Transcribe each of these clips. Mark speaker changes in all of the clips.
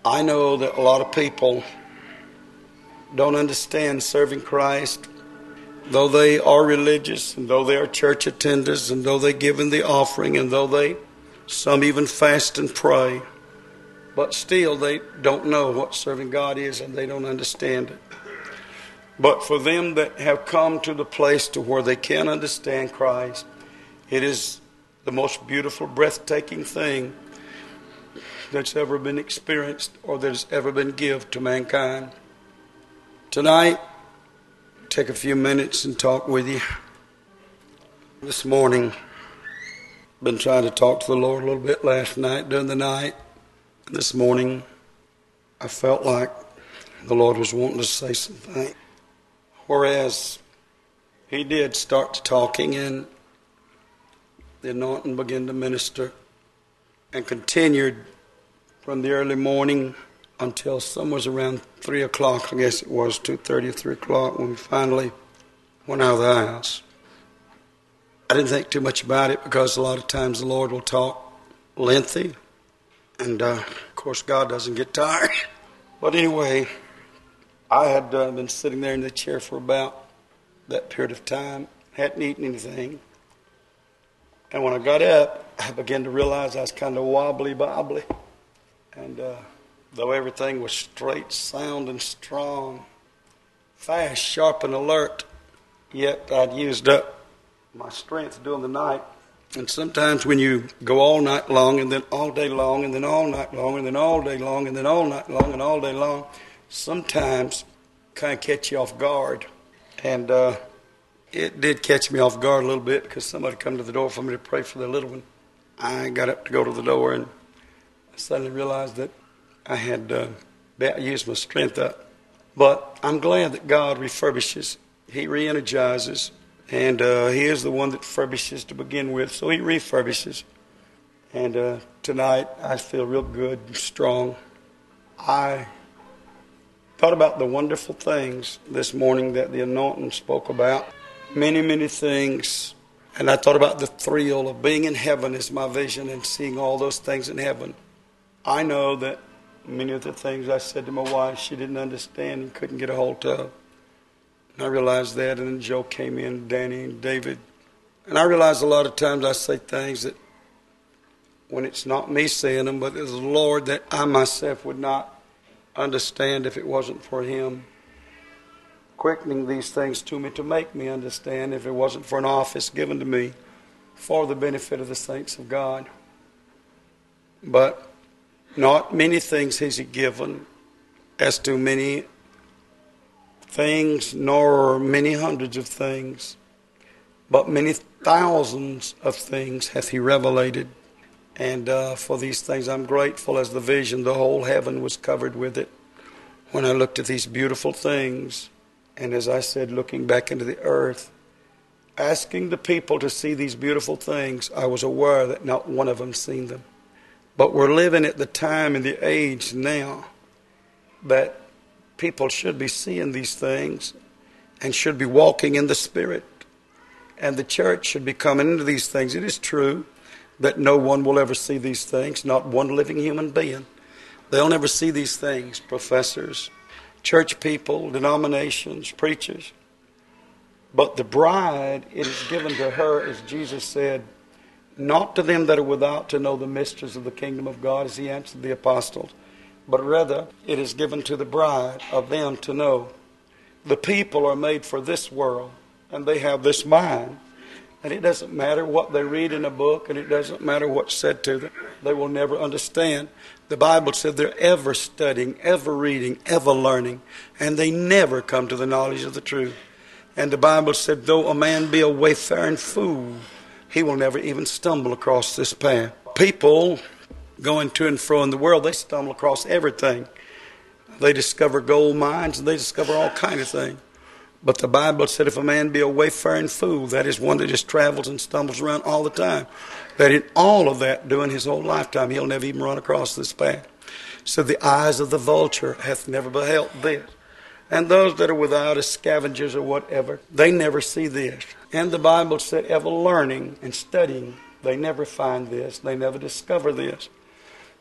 Speaker 1: I know that a lot of people don't understand serving Christ, though they are religious, and though they are church attenders, and though they give in the offering, and though some even fast and pray, but still they don't know what serving God is, and they don't understand it. But for them that have come to the place to where they can understand Christ, it is the most beautiful, breathtaking thing that's ever been experienced or that has ever been given to mankind. Tonight, take a few minutes and talk with you. This morning, I've been trying to talk to the Lord a little bit last night, during the night. This morning, I felt like the Lord was wanting to say something. Whereas He did start talking, and the anointing began to minister and continued from the early morning until somewhere around 3 o'clock, I guess it was 2:30 or 3 o'clock, when we finally went out of the house. I didn't think too much about it because a lot of times the Lord will talk lengthy, and of course God doesn't get tired. But anyway, I had been sitting there in the chair for about that period of time, hadn't eaten anything, and when I got up, I began to realize I was kind of wobbly-bobbly, and though everything was straight, sound, and strong, fast, sharp, and alert, yet I'd used up my strength during the night. And sometimes when you go all night long, and then all day long, and then all night long, and then all day long, and then all night long, and all day long, sometimes kind of catch you off guard. And it did catch me off guard a little bit because somebody come to the door for me to pray for the little one. I got up to go to the door, and I suddenly realized that I had used my strength up. But I'm glad that God refurbishes. He re-energizes. And He is the one that furbishes to begin with. So He refurbishes. And tonight I feel real good and strong. I thought about the wonderful things this morning that the anointing spoke about. Many, many things. And I thought about the thrill of being in heaven as my vision and seeing all those things in heaven. I know that many of the things I said to my wife, she didn't understand and couldn't get a hold of. And I realized that, and then Joe came in, Danny and David. And I realized a lot of times I say things that when it's not me saying them, but it's the Lord, that I myself would not understand if it wasn't for Him quickening these things to me to make me understand, if it wasn't for an office given to me for the benefit of the saints of God. But not many things has He given as to many things, nor many hundreds of things, but many thousands of things hath He revelated. And for these things I'm grateful. As the vision, the whole heaven was covered with it when I looked at these beautiful things. And as I said, looking back into the earth, asking the people to see these beautiful things, I was aware that not one of them seen them. But we're living at the time and the age now that people should be seeing these things and should be walking in the Spirit. And the church should be coming into these things. It is true that no one will ever see these things, not one living human being. They'll never see these things, professors, church people, denominations, preachers. But the bride, it is given to her, as Jesus said, not to them that are without to know the mysteries of the kingdom of God, as He answered the apostles, but rather it is given to the bride of them to know. The people are made for this world, and they have this mind. And it doesn't matter what they read in a book, and it doesn't matter what's said to them. They will never understand. The Bible said they're ever studying, ever reading, ever learning, and they never come to the knowledge of the truth. And the Bible said, though a man be a wayfaring fool, he will never even stumble across this path. People going to and fro in the world, they stumble across everything. They discover gold mines, and they discover all kinds of things. But the Bible said if a man be a wayfaring fool, that is one that just travels and stumbles around all the time, that in all of that, during his whole lifetime, he'll never even run across this path. So the eyes of the vulture hath never beheld this. And those that are without as scavengers or whatever, they never see this. And the Bible said ever learning and studying, they never find this. They never discover this.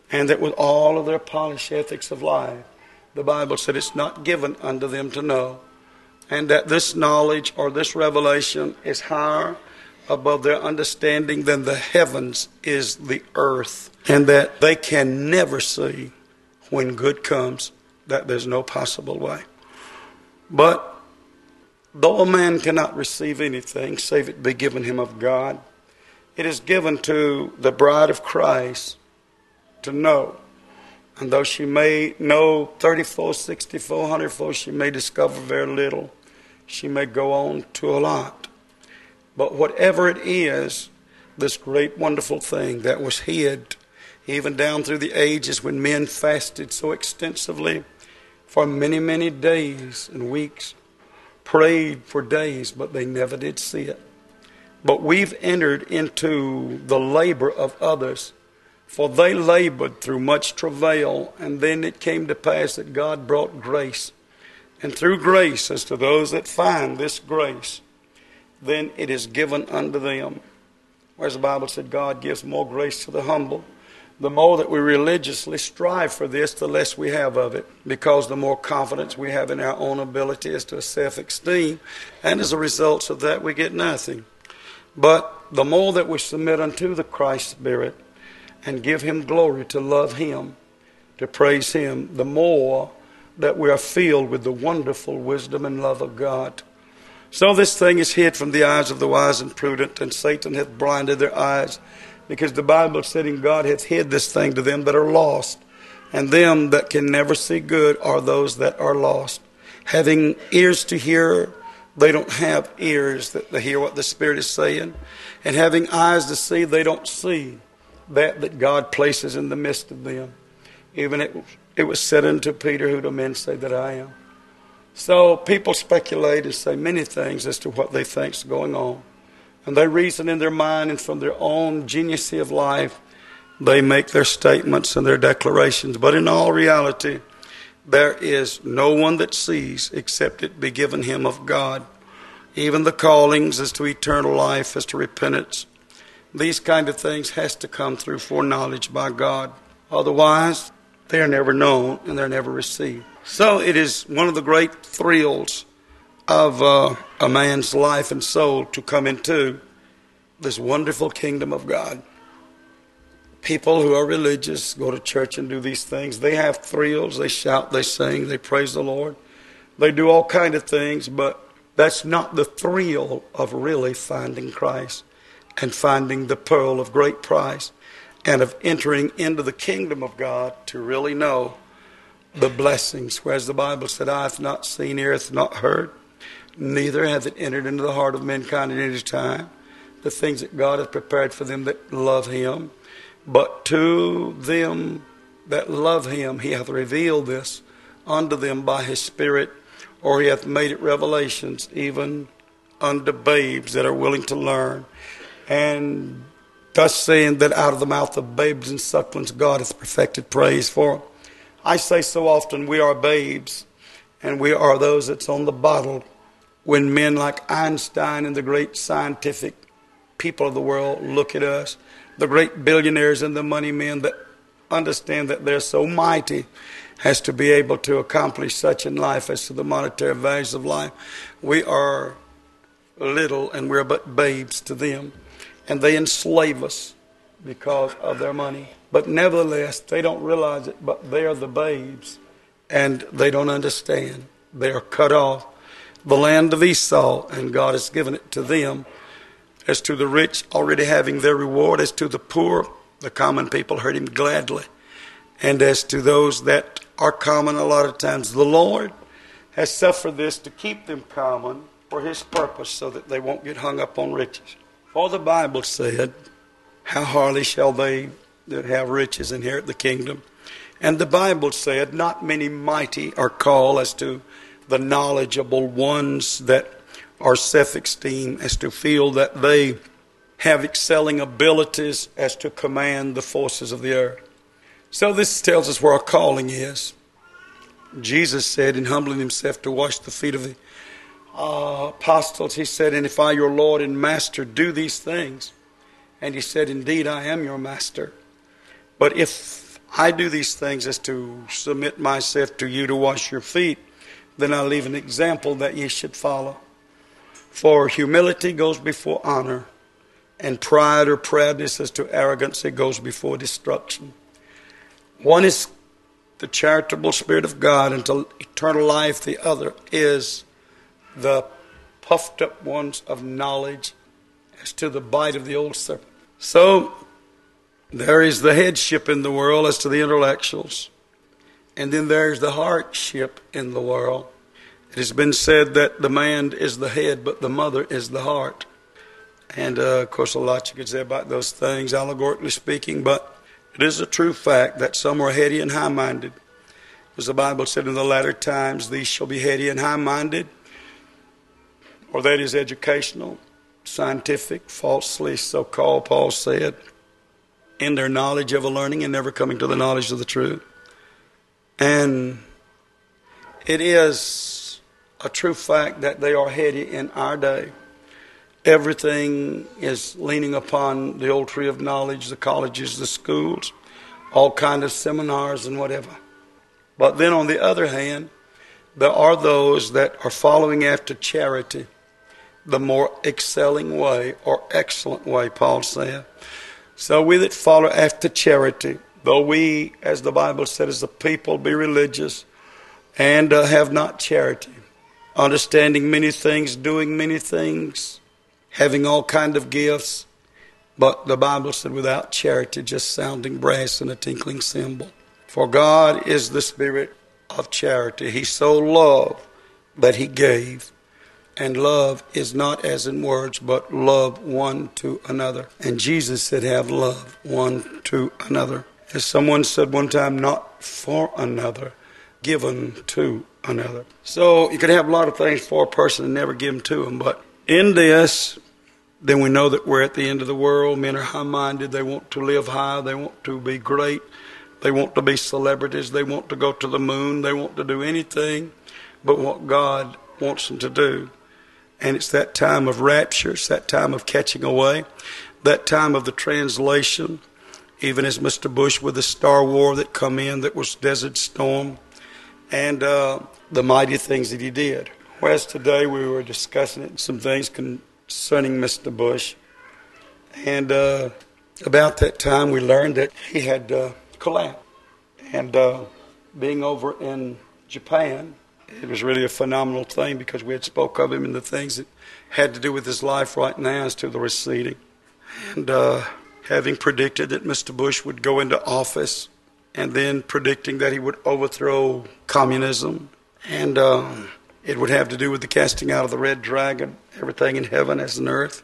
Speaker 1: and that with all of their polished ethics of life, the Bible said it's not given unto them to know, and that this knowledge or this revelation is higher above their understanding than the heavens is the earth, and that they can never see when good comes, that there's no possible way. But though a man cannot receive anything save it be given him of God, it is given to the bride of Christ to know. And though she may know 30-fold, 60-fold, 100-fold, she may discover very little. She may go on to a lot. But whatever it is, this great wonderful thing that was hid, even down through the ages when men fasted so extensively for many, many days and weeks, prayed for days, but they never did see it. But we've entered into the labor of others, for they labored through much travail, and then it came to pass that God brought grace. And through grace, as to those that find this grace, then it is given unto them. Whereas the Bible said God gives more grace to the humble. The more that we religiously strive for this, the less we have of it, because the more confidence we have in our own ability as to self-esteem, and as a result of that we get nothing. But the more that we submit unto the Christ Spirit and give Him glory, to love Him, to praise Him, the more that we are filled with the wonderful wisdom and love of God. So this thing is hid from the eyes of the wise and prudent, and Satan hath blinded their eyes, because the Bible said, "In God hath hid this thing to them that are lost, and them that can never see good are those that are lost." Having ears to hear, they don't have ears that they hear what the Spirit is saying. And having eyes to see, they don't see that God places in the midst of them. Even it was said unto Peter, "Who do men say that I am?" So people speculate and say many things as to what they think is going on. And they reason in their mind, and from their own geniussy of life, they make their statements and their declarations. But in all reality, there is no one that sees except it be given him of God. Even the callings as to eternal life, as to repentance, these kind of things has to come through foreknowledge by God. Otherwise, they are never known and they're never received. So it is one of the great thrills of a man's life and soul to come into this wonderful kingdom of God. People who are religious go to church and do these things. They have thrills. They shout, they sing, they praise the Lord. They do all kind of things, but that's not the thrill of really finding Christ and finding the pearl of great price and of entering into the kingdom of God to really know the blessings. Whereas the Bible said, "Eye hath not seen, ear hath not heard, neither hath it entered into the heart of mankind at any time, the things that God hath prepared for them that love Him. But to them that love Him, He hath revealed this unto them by His Spirit, or He hath made it revelations even unto babes that are willing to learn. And thus saying that out of the mouth of babes and sucklings God hath perfected praise for." I say so often, we are babes, and we are those that's on the bottle when men like Einstein and the great scientific people of the world look at us, the great billionaires and the money men that understand that they're so mighty as to be able to accomplish such in life as to the monetary values of life. We are little and we're but babes to them, and they enslave us because of their money. But nevertheless, they don't realize it, but they are the babes, and they don't understand. They are cut off. The land of Esau, and God has given it to them. As to the rich already having their reward, as to the poor, the common people heard Him gladly. And as to those that are common, a lot of times the Lord has suffered this to keep them common for His purpose, so that they won't get hung up on riches. For the Bible said, "How hardly shall they that have riches inherit the kingdom?" And the Bible said, "Not many mighty are called," as to the knowledgeable ones that are self-esteem, as to feel that they have excelling abilities as to command the forces of the earth. So this tells us where our calling is. Jesus said, in humbling Himself to wash the feet of the apostles, He said, "And if I, your Lord and Master, do these things," and He said, "Indeed, I am your Master. But if I do these things as to submit myself to you to wash your feet, then I leave an example that ye should follow. For humility goes before honor, and pride or proudness as to arrogance, it goes before destruction. One is the charitable Spirit of God unto eternal life. The other is the puffed up ones of knowledge as to the bite of the old serpent. So there is the headship in the world as to the intellectuals. And then there's the heartship in the world. It has been said that the man is the head, but the mother is the heart. And, of course, a lot you could say about those things, allegorically speaking, but it is a true fact that some are heady and high-minded. As the Bible said, in the latter times, these shall be heady and high-minded, or that is educational, scientific, falsely so-called, Paul said, in their knowledge of a learning and never coming to the knowledge of the truth. And it is a true fact that they are heady in our day. Everything is leaning upon the old tree of knowledge, the colleges, the schools, all kinds of seminars and whatever. But then on the other hand, there are those that are following after charity, the more excelling way or excellent way, Paul said. So we that follow after charity, though we, as the Bible said, as a people be religious and have not charity, understanding many things, doing many things, having all kind of gifts, but the Bible said without charity, just sounding brass and a tinkling cymbal. For God is the Spirit of charity. He so loved that he gave. And love is not as in words, but love one to another. And Jesus said, have love one to another. As someone said one time, not for another, given to another. So you could have a lot of things for a person and never give them to them. But in this, then we know that we're at the end of the world. Men are high-minded. They want to live high. They want to be great. They want to be celebrities. They want to go to the moon. They want to do anything but what God wants them to do. And it's that time of rapture. It's that time of catching away. That time of the translation. Even as Mr. Bush with the Star War that come in, that was Desert Storm. And the mighty things that he did. Whereas today we were discussing some things concerning Mr. Bush. And about that time we learned that he had collapsed. And being over in Japan, it was really a phenomenal thing because we had spoke of him and the things that had to do with his life right now as to the receding. And having predicted that Mr. Bush would go into office and then predicting that he would overthrow communism. And it would have to do with the casting out of the red dragon, everything in heaven as in earth.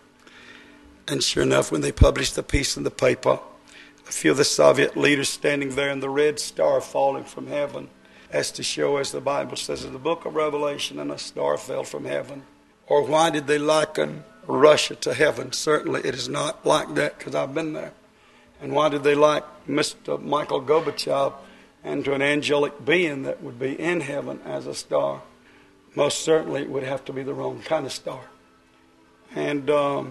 Speaker 1: And sure enough, when they published the piece in the paper, a few of the Soviet leaders standing there and the red star falling from heaven, as to show, as the Bible says in the book of Revelation, and a star fell from heaven. Or why did they liken Russia to heaven? Certainly it is not like that, because I've been there. And why did they like Mr. Michael Gorbachev and to an angelic being that would be in heaven as a star? Most certainly it would have to be the wrong kind of star. And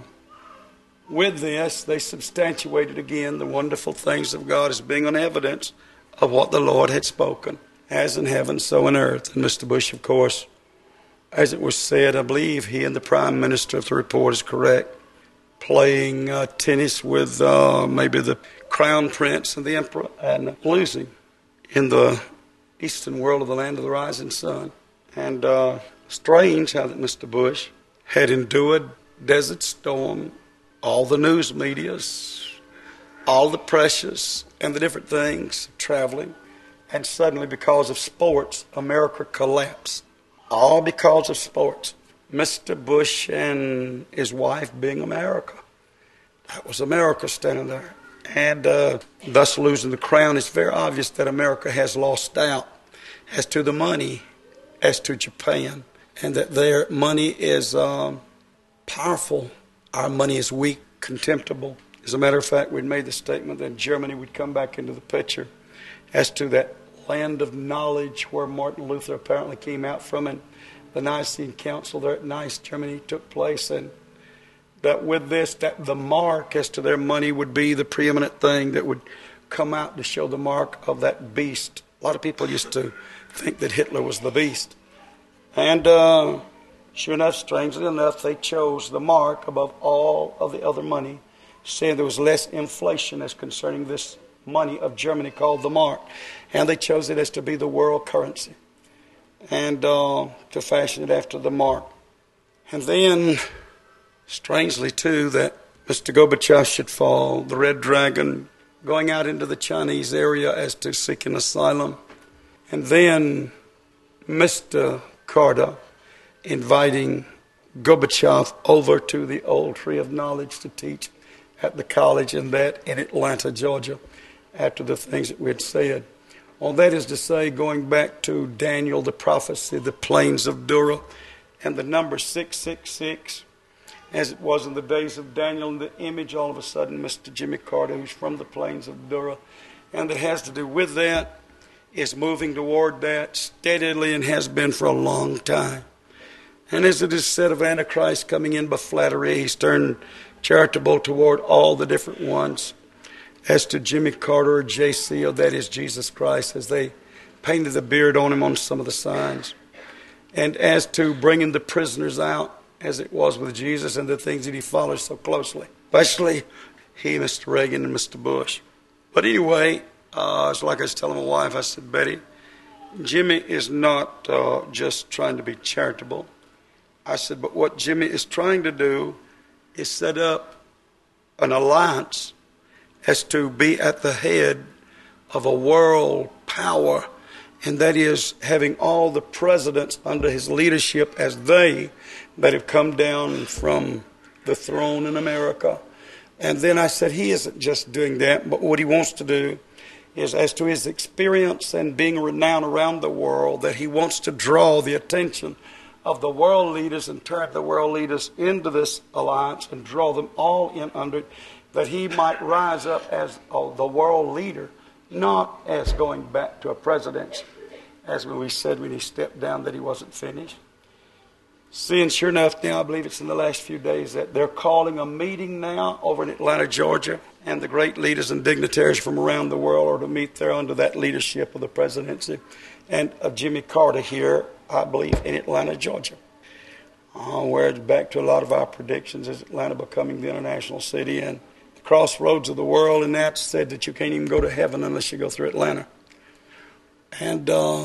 Speaker 1: with this, they substantiated again the wonderful things of God as being an evidence of what the Lord had spoken. As in heaven, so in earth. And Mr. Bush, of course, as it was said, I believe he and the Prime Minister, if the report is correct, playing tennis with maybe the Crown Prince and the Emperor, and losing in the eastern world of the land of the rising sun. And strange how that Mr. Bush had endured Desert Storm, all the news medias, all the pressures and the different things, traveling. And suddenly, because of sports, America collapsed. All because of sports. Mr. Bush and his wife being America. That was America standing there. And thus losing the crown. It's very obvious that America has lost out as to the money, as to Japan. And that their money is powerful. Our money is weak, contemptible. As a matter of fact, we'd made the statement that Germany would come back into the picture as to that land of knowledge where Martin Luther apparently came out from, and the Nicene Council there at Nice, Germany, took place, and that with this, that the mark as to their money would be the preeminent thing that would come out to show the mark of that beast. A lot of people used to think that Hitler was the beast. And sure enough, strangely enough, they chose the mark above all of the other money, saying there was less inflation as concerning this money of Germany called the mark. And they chose it as to be the world currency and to fashion it after the mark. And then, strangely too, that Mr. Gorbachev should fall, the Red Dragon, going out into the Chinese area as to seeking asylum. And then Mr. Carter inviting Gorbachev over to the old Tree of Knowledge to teach at the college in Atlanta, Georgia, after the things that we had said. Well, that is to say, going back to Daniel, the prophecy, the plains of Dura, and the number 666, as it was in the days of Daniel, and the image, all of a sudden, Mr. Jimmy Carter, who's from the plains of Dura, and that has to do with that, is moving toward that steadily and has been for a long time. And as it is said of Antichrist coming in by flattery, he's turned charitable toward all the different ones. As to Jimmy Carter or J.C., or that is Jesus Christ, as they painted the beard on him on some of the signs. And as to bringing the prisoners out, as it was with Jesus and the things that he followed so closely, especially he, Mr. Reagan, and Mr. Bush. But anyway, it's like I was telling my wife, I said, Betty, Jimmy is not just trying to be charitable. I said, but what Jimmy is trying to do is set up an alliance as to be at the head of a world power, and that is having all the presidents under his leadership as they that have come down from the throne in America. And then I said he isn't just doing that, but what he wants to do is, as to his experience and being renowned around the world, that he wants to draw the attention of the world leaders and turn the world leaders into this alliance and draw them all in under it, that he might rise up as the world leader, not as going back to a presidency, as we said when he stepped down that he wasn't finished. Seeing sure enough now, I believe it's in the last few days, that they're calling a meeting now over in Atlanta, Georgia, and the great leaders and dignitaries from around the world are to meet there under that leadership of the presidency and of Jimmy Carter here, I believe, in Atlanta, Georgia. Where it's back to a lot of our predictions, is Atlanta becoming the international city and the crossroads of the world, and that's said that you can't even go to heaven unless you go through Atlanta. And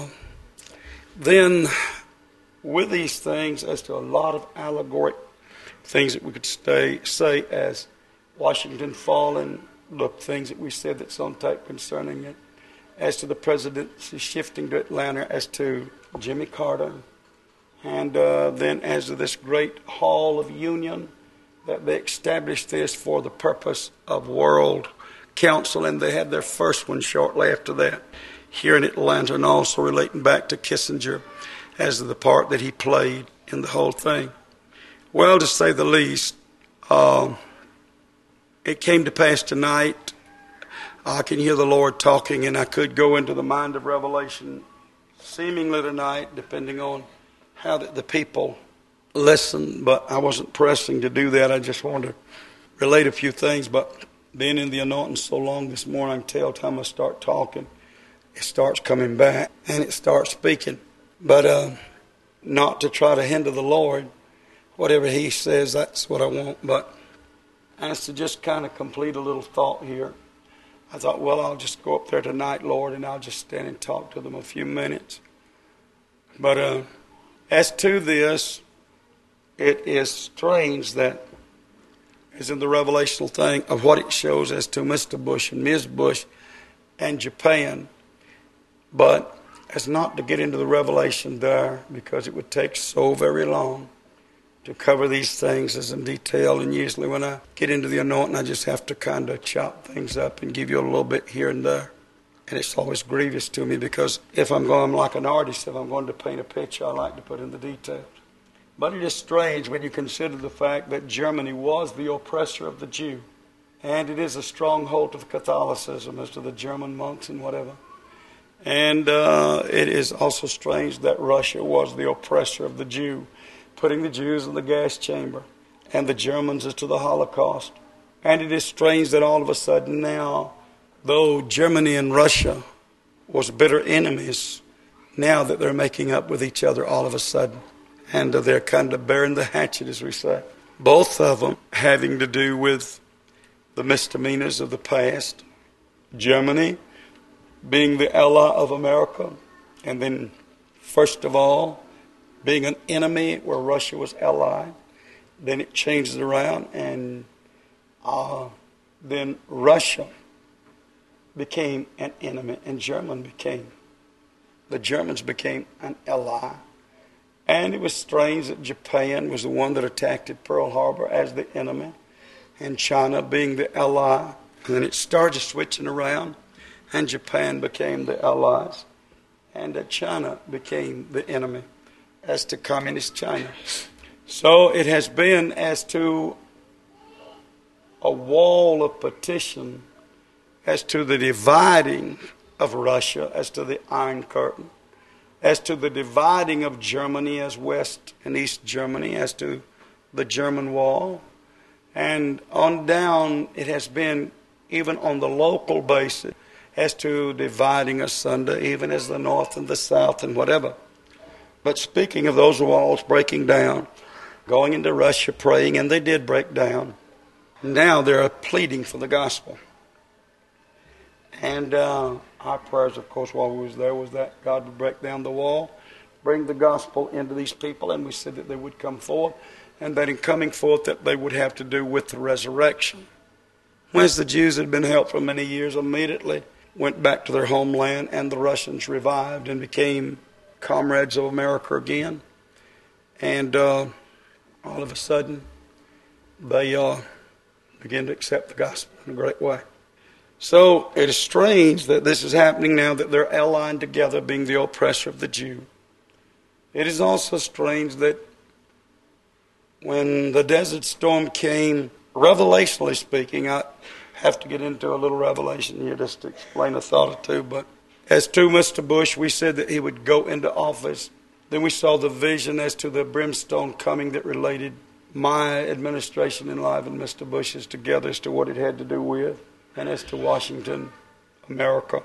Speaker 1: then with these things, as to a lot of allegoric things that we could say as Washington falling, the things that we said that's on tape concerning it, as to the presidency shifting to Atlanta, as to Jimmy Carter, and then as to this great hall of union, that they established this for the purpose of world council, and they had their first one shortly after that here in Atlanta, and also relating back to Kissinger as to the part that he played in the whole thing. Well, to say the least, it came to pass tonight. I can hear the Lord talking, and I could go into the mind of Revelation seemingly tonight, depending on how the people listen, but I wasn't pressing to do that. I just wanted to relate a few things, but being in the anointing so long this morning, I can tell time I start talking, it starts coming back, and it starts speaking. But not to try to hinder the Lord. Whatever he says, that's what I want. But as to just kind of complete a little thought here, I thought, well, I'll just go up there tonight, Lord, and I'll just stand and talk to them a few minutes. But as to this, it is strange that, as in the revelational thing of what it shows as to Mr. Bush and Ms. Bush and Japan, but as not to get into the revelation there, because it would take so very long to cover these things as in detail, and usually when I get into the anointing, I just have to kind of chop things up and give you a little bit here and there. And it's always grievous to me, because if I'm going like an artist, if I'm going to paint a picture, I like to put in the details. But it is strange when you consider the fact that Germany was the oppressor of the Jew, and it is a stronghold of Catholicism as to the German monks and whatever. And it is also strange that Russia was the oppressor of the Jew, putting the Jews in the gas chamber, and the Germans as to the Holocaust. And it is strange that all of a sudden now though Germany and Russia was bitter enemies, now that they're making up with each other all of a sudden. And they're kind of bearing the hatchet, as we say. Both of them having to do with the misdemeanors of the past. Germany being the ally of America, and then first of all being an enemy where Russia was allied. Then it changes around, and then Russia became an enemy, and the Germans became an ally. And it was strange that Japan was the one that attacked at Pearl Harbor as the enemy, and China being the ally. And then it started switching around, and Japan became the allies, and China became the enemy as to communist China. So it has been as to a wall of partition, as to the dividing of Russia, as to the Iron Curtain, as to the dividing of Germany as West and East Germany, as to the German Wall. And on down, it has been even on the local basis as to dividing asunder, even as the North and the South and whatever. But speaking of those walls breaking down, going into Russia praying, and they did break down. Now they're pleading for the gospel. And our prayers, of course, while we was there, was that God would break down the wall, bring the gospel into these people, and we said that they would come forth, and that in coming forth that they would have to do with the resurrection. Whence the Jews had been held for many years immediately went back to their homeland, and the Russians revived and became comrades of America again. And all of a sudden, they began to accept the gospel in a great way. So it is strange that this is happening now, that they're allied together, being the oppressor of the Jew. It is also strange that when the desert storm came, revelationally speaking, I have to get into a little revelation here just to explain a thought or two, but as to Mr. Bush, we said that he would go into office. Then we saw the vision as to the brimstone coming that related my administration in life and Mr. Bush's together as to what it had to do with, and as to Washington, America,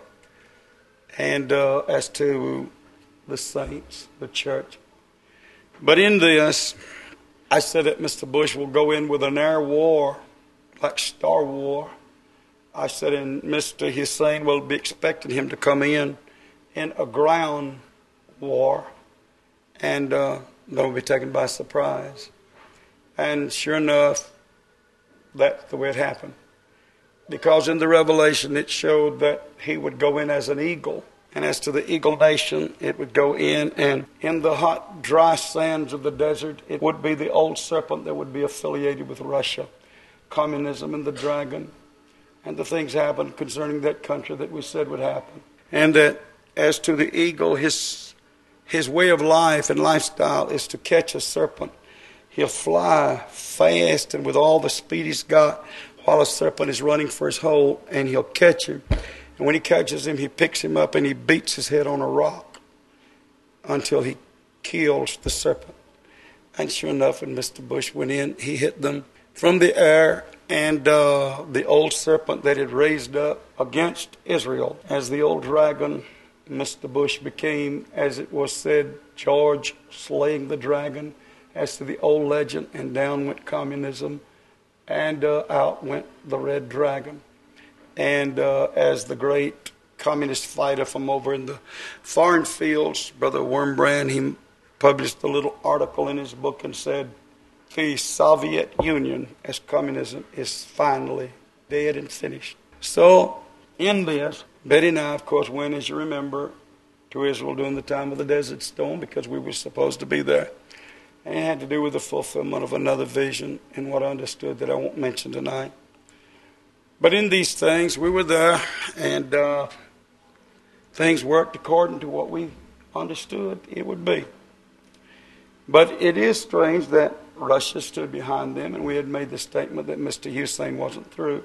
Speaker 1: and as to the saints, the church. But in this, I said that Mr. Bush will go in with an air war, like Star War. I said, and Mr. Hussein will be expecting him to come in a ground war, and they'll be taken by surprise. And sure enough, that's the way it happened. Because in the Revelation it showed that he would go in as an eagle. And as to the eagle nation, it would go in, and in the hot, dry sands of the desert, it would be the old serpent that would be affiliated with Russia, communism, and the dragon. And the things happened concerning that country that we said would happen. And that as to the eagle, his way of life and lifestyle is to catch a serpent. He'll fly fast and with all the speed he's got while a serpent is running for his hole, and he'll catch him. And when he catches him, he picks him up and he beats his head on a rock until he kills the serpent. And sure enough, when Mr. Bush went in, he hit them from the air, and the old serpent that had raised up against Israel as the old dragon, Mr. Bush became, as it was said, George slaying the dragon, as to the old legend, and down went communism, and out went the red dragon. And as the great communist fighter from over in the foreign fields, Brother Wormbrand, he published a little article in his book and said, the Soviet Union as communism is finally dead and finished. So in this, Betty and I, of course, went, as you remember, to Israel during the time of the Desert Storm because we were supposed to be there. And it had to do with the fulfillment of another vision and what I understood that I won't mention tonight. But in these things, we were there, and things worked according to what we understood it would be. But it is strange that Russia stood behind them, and we had made the statement that Mr. Hussein wasn't through.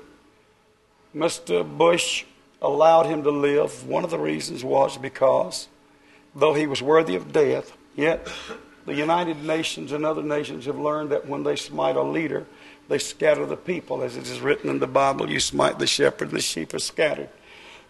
Speaker 1: Mr. Bush allowed him to live. One of the reasons was because, though he was worthy of death, yet the United Nations and other nations have learned that when they smite a leader, they scatter the people. As it is written in the Bible, you smite the shepherd and the sheep are scattered.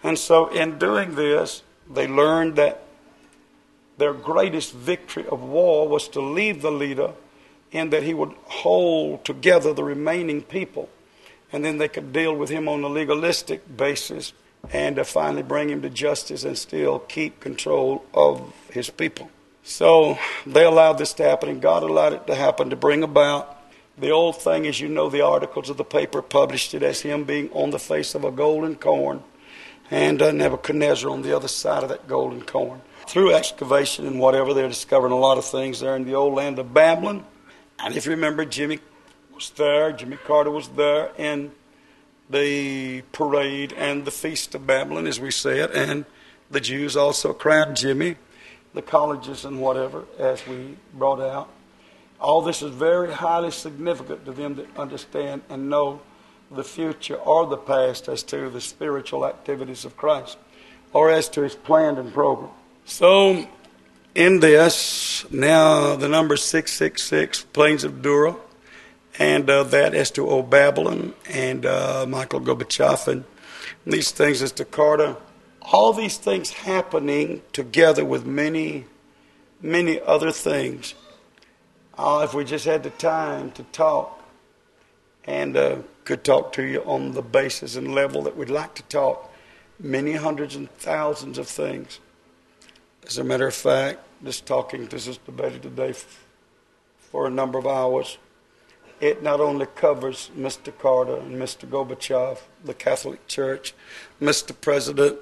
Speaker 1: And so in doing this, they learned that their greatest victory of war was to leave the leader, in that he would hold together the remaining people, and then they could deal with him on a legalistic basis and finally bring him to justice and still keep control of his people. So they allowed this to happen, and God allowed it to happen to bring about the old thing. As you know, the articles of the paper published it as him being on the face of a golden corn, and Nebuchadnezzar on the other side of that golden corn. Through excavation and whatever, they're discovering a lot of things there in the old land of Babylon. And if you remember, Jimmy Carter was there in the parade and the Feast of Babylon, as we said, and the Jews also crowned Jimmy, the colleges and whatever, as we brought out. All this is very highly significant to them that understand and know the future or the past as to the spiritual activities of Christ, or as to his plan and program. So in this, now the number 666, Plains of Dura, and that as to old Babylon and Michael Gorbachev, and these things as to Carter. All these things happening together with many, many other things. If we just had the time to talk, and could talk to you on the basis and level that we'd like to talk, many hundreds and thousands of things. As a matter of fact, just talking to Sister Betty today for a number of hours, it not only covers Mr. Carter and Mr. Gorbachev, the Catholic Church, Mr. President,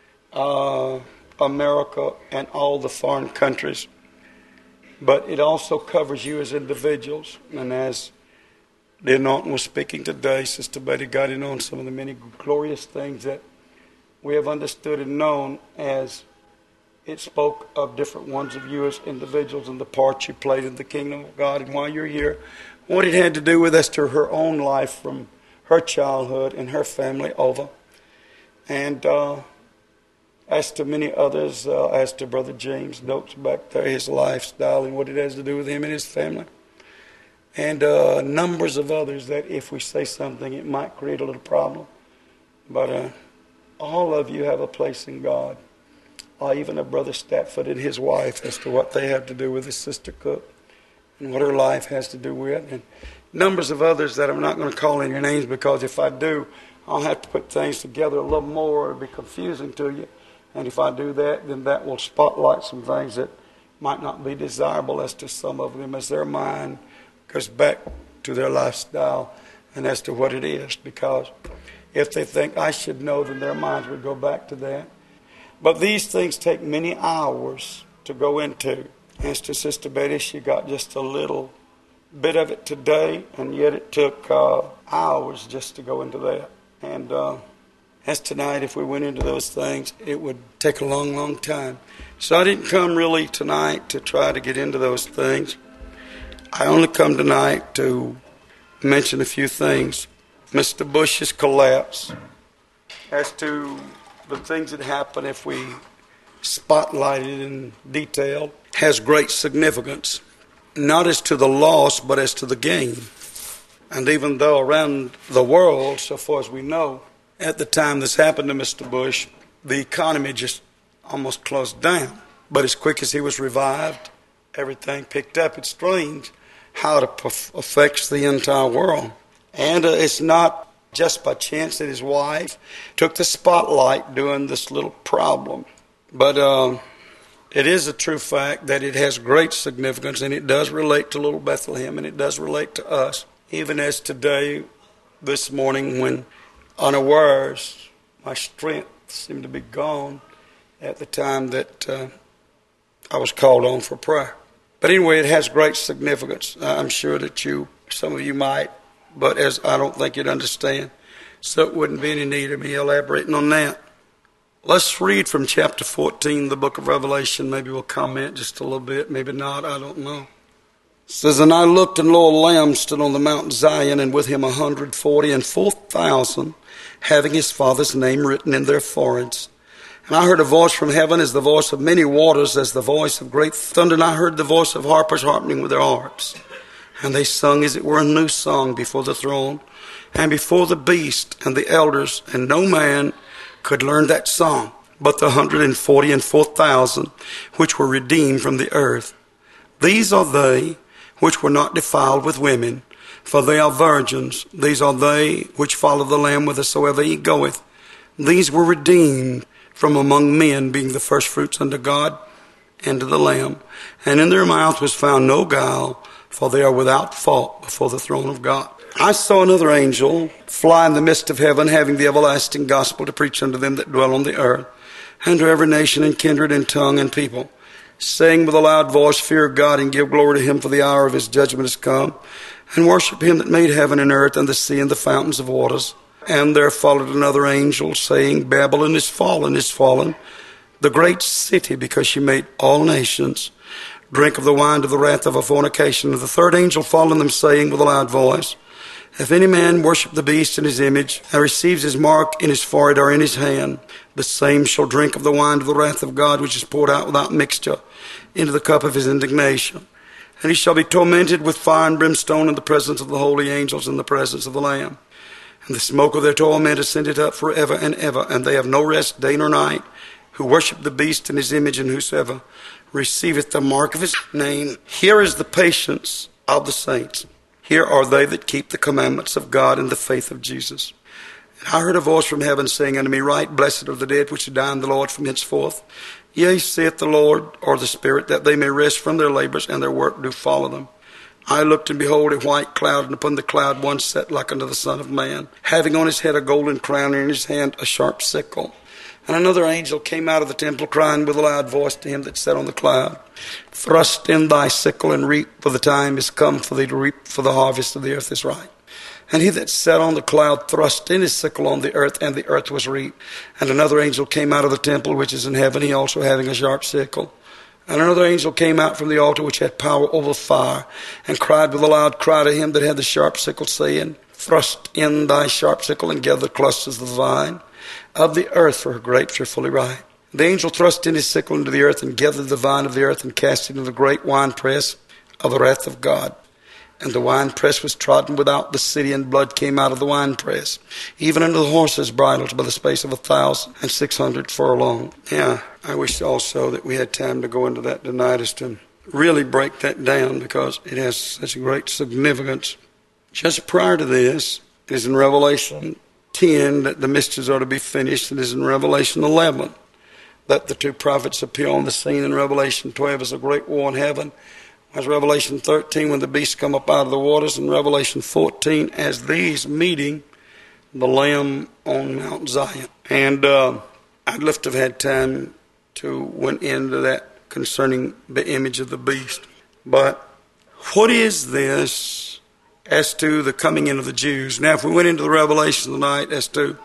Speaker 1: America, and all the foreign countries, but it also covers you as individuals. And as the anointing was speaking today, Sister Betty got in on some of the many glorious things that we have understood and known, as it spoke of different ones of you as individuals and the part you played in the kingdom of God, and while you're here, what it had to do with us to her own life from her childhood and her family over. And as to many others, as to Brother James notes back there, his lifestyle and what it has to do with him and his family. And numbers of others that if we say something, it might create a little problem. But all of you have a place in God. Even a Brother Stafford and his wife, as to what they have to do with his sister Cook and what her life has to do with. And numbers of others that I'm not going to call any names, because if I do, I'll have to put things together a little more. It'll be confusing to you. And if I do that, then that will spotlight some things that might not be desirable as to some of them, as their mind goes back to their lifestyle and as to what it is. Because if they think I should know, then their minds would go back to that. But these things take many hours to go into. As to Sister Betty, she got just a little bit of it today, and yet it took hours just to go into that. And as tonight, if we went into those things, it would take a long, long time. So I didn't come really tonight to try to get into those things. I only come tonight to mention a few things. Mr. Bush's collapse, as to the things that happen if we spotlight it in detail, has great significance, not as to the loss, but as to the gain. And even though around the world, so far as we know, at the time this happened to Mr. Bush, the economy just almost closed down. But as quick as he was revived, everything picked up. It's strange how it affects the entire world. And it's not just by chance that his wife took the spotlight during this little problem. But it is a true fact that it has great significance, and it does relate to little Bethlehem, and it does relate to us. Even as today, this morning, when unawares, my strength seemed to be gone at the time that I was called on for prayer. But anyway, it has great significance. I'm sure that some of you might, but as I don't think you'd understand, so it wouldn't be any need of me elaborating on that. Let's read from chapter 14, the book of Revelation. Maybe we'll comment just a little bit, maybe not, I don't know. It says, "And I looked, and lo, a Lamb stood on the Mount Zion, and with him 144,000, having his Father's name written in their foreheads. And I heard a voice from heaven as the voice of many waters, as the voice of great thunder. And I heard the voice of harpers harping with their harps. And they sung as it were a new song before the throne, and before the beast and the elders, and no man could learn that song. But the 144,000 which were redeemed from the earth, these are they which were not defiled with women, for they are virgins. These are they which follow the Lamb whithersoever he goeth. These were redeemed from among men, being the firstfruits unto God and to the Lamb. And in their mouth was found no guile, for they are without fault before the throne of God. I saw another angel fly in the midst of heaven, having the everlasting gospel to preach unto them that dwell on the earth, and to every nation and kindred and tongue and people, saying with a loud voice, Fear God, and give glory to him, for the hour of his judgment is come, and worship him that made heaven and earth and the sea and the fountains of waters. And there followed another angel, saying, Babylon is fallen, the great city, because she made all nations drink of the wine of the wrath of her fornication. And the third angel followed them, saying with a loud voice, If any man worship the beast in his image, and receives his mark in his forehead or in his hand, the same shall drink of the wine of the wrath of God, which is poured out without mixture into the cup of his indignation. And he shall be tormented with fire and brimstone in the presence of the holy angels, in the presence of the Lamb. And the smoke of their torment ascended up forever and ever, and they have no rest day nor night, who worship the beast in his image, and whosoever receiveth the mark of his name. Here is the patience of the saints. Here are they that keep the commandments of God in the faith of Jesus. And I heard a voice from heaven saying unto me, Right, blessed are the dead which die in the Lord from henceforth. Yea, saith the Lord, or the Spirit, that they may rest from their labors, and their work do follow them. I looked, and behold, a white cloud, and upon the cloud one sat like unto the Son of Man, having on his head a golden crown, and in his hand a sharp sickle. And another angel came out of the temple, crying with a loud voice to him that sat on the cloud, Thrust in thy sickle, and reap, for the time is come for thee to reap, for the harvest of the earth is ripe. And he that sat on the cloud thrust in his sickle on the earth, and the earth was reaped. And another angel came out of the temple which is in heaven, he also having a sharp sickle. And another angel came out from the altar which had power over fire, and cried with a loud cry to him that had the sharp sickle, saying, Thrust in thy sharp sickle, and gather the clusters of the vine of the earth, for her grapes are fully ripe. The angel thrust in his sickle into the earth, and gathered the vine of the earth, and cast it into the great winepress of the wrath of God. And the winepress was trodden without the city, and blood came out of the winepress, even unto the horses' bridles, by the space of 1,600 furlongs. Yeah, I wish also that we had time to go into that tonight, as to really break that down, because it has such a great significance. Just prior to this is in Revelation 10 that the mysteries are to be finished. It is in Revelation 11 that the two prophets appear on the scene. In Revelation 12 is a great war in heaven. As Revelation 13, when the beasts come up out of the waters. In Revelation 14, as these meeting the Lamb on Mount Zion. And I'd love to have had time to went into that concerning the image of the beast. But what is this as to the coming in of the Jews? Now, if we went into the Revelation tonight as to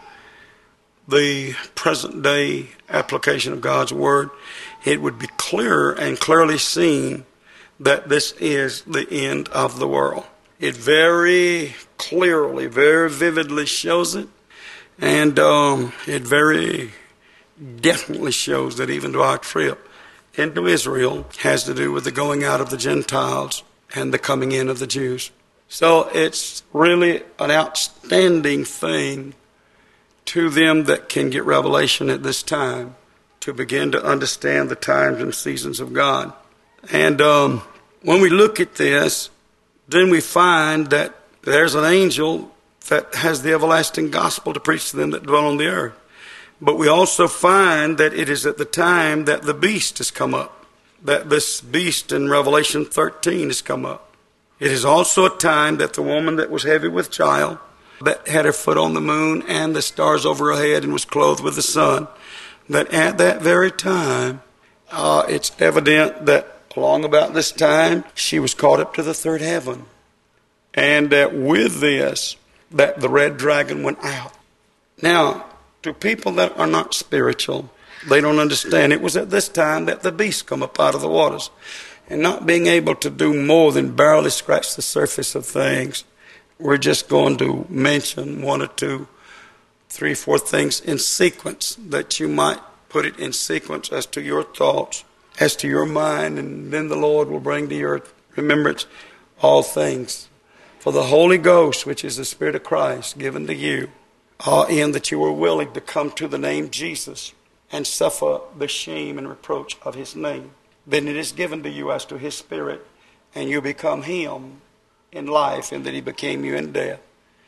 Speaker 1: the present day application of God's Word, it would be clearer and clearly seen that this is the end of the world. It very clearly, very vividly shows it. And it very definitely shows that even to our trip into Israel has to do with the going out of the Gentiles and the coming in of the Jews. So it's really an outstanding thing to them that can get revelation at this time to begin to understand the times and seasons of God. And when we look at this, then we find that there's an angel that has the everlasting gospel to preach to them that dwell on the earth. But we also find that it is at the time that the beast has come up, that this beast in Revelation 13 has come up. It is also a time that the woman that was heavy with child, that had her foot on the moon and the stars over her head and was clothed with the sun, that at that very time, it's evident that along about this time, she was caught up to the third heaven. And that with this, that the red dragon went out. Now, to people that are not spiritual, they don't understand. It was at this time that the beast come up out of the waters. And not being able to do more than barely scratch the surface of things, we're just going to mention one or two, 3, 4 things in sequence, that you might put it in sequence as to your thoughts, as to your mind, and then the Lord will bring to your remembrance all things. For the Holy Ghost, which is the Spirit of Christ, given to you, in that you were willing to come to the name Jesus and suffer the shame and reproach of his name. Then it is given to you as to his Spirit, and you become him in life, and that he became you in death.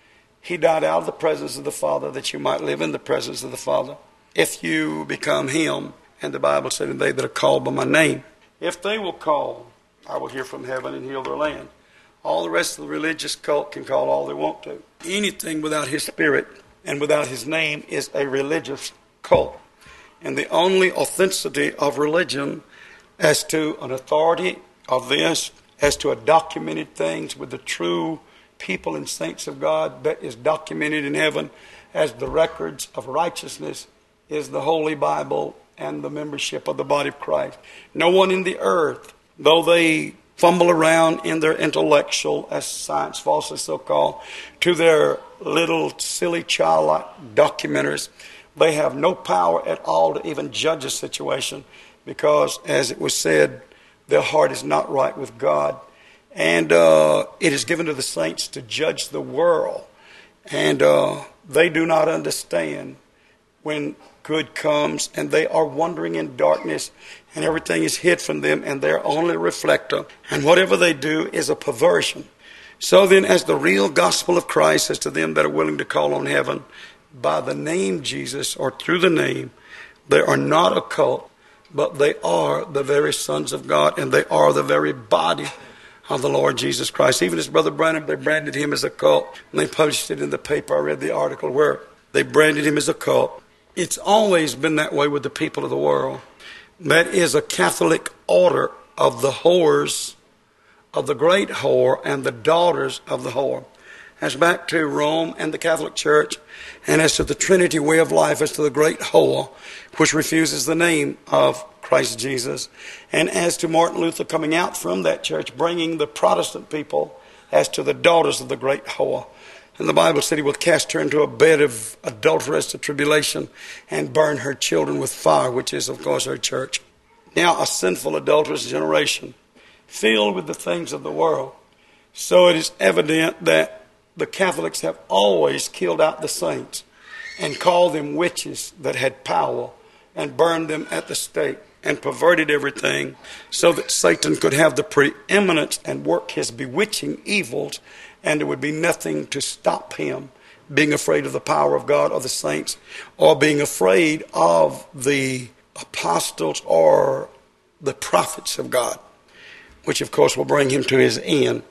Speaker 1: He died out of the presence of the Father that you might live in the presence of the Father. If you become him, and the Bible said, and they that are called by my name, if they will call, I will hear from heaven and heal their land. All the rest of the religious cult can call all they want to. Anything without his Spirit and without his name is a religious cult. And the only authenticity of religion as to an authority of this, as to a documented things with the true people and saints of God that is documented in heaven as the records of righteousness, is the Holy Bible and the membership of the body of Christ. No one in the earth, though they fumble around in their intellectual, as science falsely so called, to their little silly childlike documentaries, they have no power at all to even judge a situation, because, as it was said, their heart is not right with God. And it is given to the saints to judge the world. And they do not understand when good comes, and they are wandering in darkness, and everything is hid from them, and they're only a reflector. And whatever they do is a perversion. So then, as the real gospel of Christ is to them that are willing to call on heaven by the name Jesus, or through the name, they are not a cult, but they are the very sons of God, and they are the very body of the Lord Jesus Christ. Even as Brother Branham, they branded him as a cult, and they published it in the paper. I read the article where they branded him as a cult. It's always been that way with the people of the world. That is a Catholic order of the whores, of the great whore, and the daughters of the whore. As back to Rome and the Catholic Church, and as to the Trinity way of life, as to the great whore, which refuses the name of Christ Jesus, and as to Martin Luther coming out from that church, bringing the Protestant people as to the daughters of the great whore. And the Bible said he will cast her into a bed of adulteress to tribulation and burn her children with fire, which is, of course, her church. Now a sinful, adulterous generation, filled with the things of the world. So it is evident that the Catholics have always killed out the saints and called them witches that had power, and burned them at the stake, and perverted everything so that Satan could have the preeminence and work his bewitching evils, and there would be nothing to stop him being afraid of the power of God or the saints, or being afraid of the apostles or the prophets of God, which of course will bring him to his end.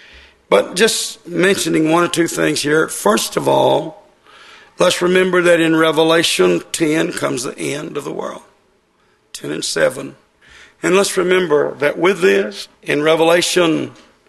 Speaker 1: But just mentioning one or two things here. First of all, let's remember that in Revelation 10 comes the end of the world. 10 and 7. And let's remember that with this, in Revelation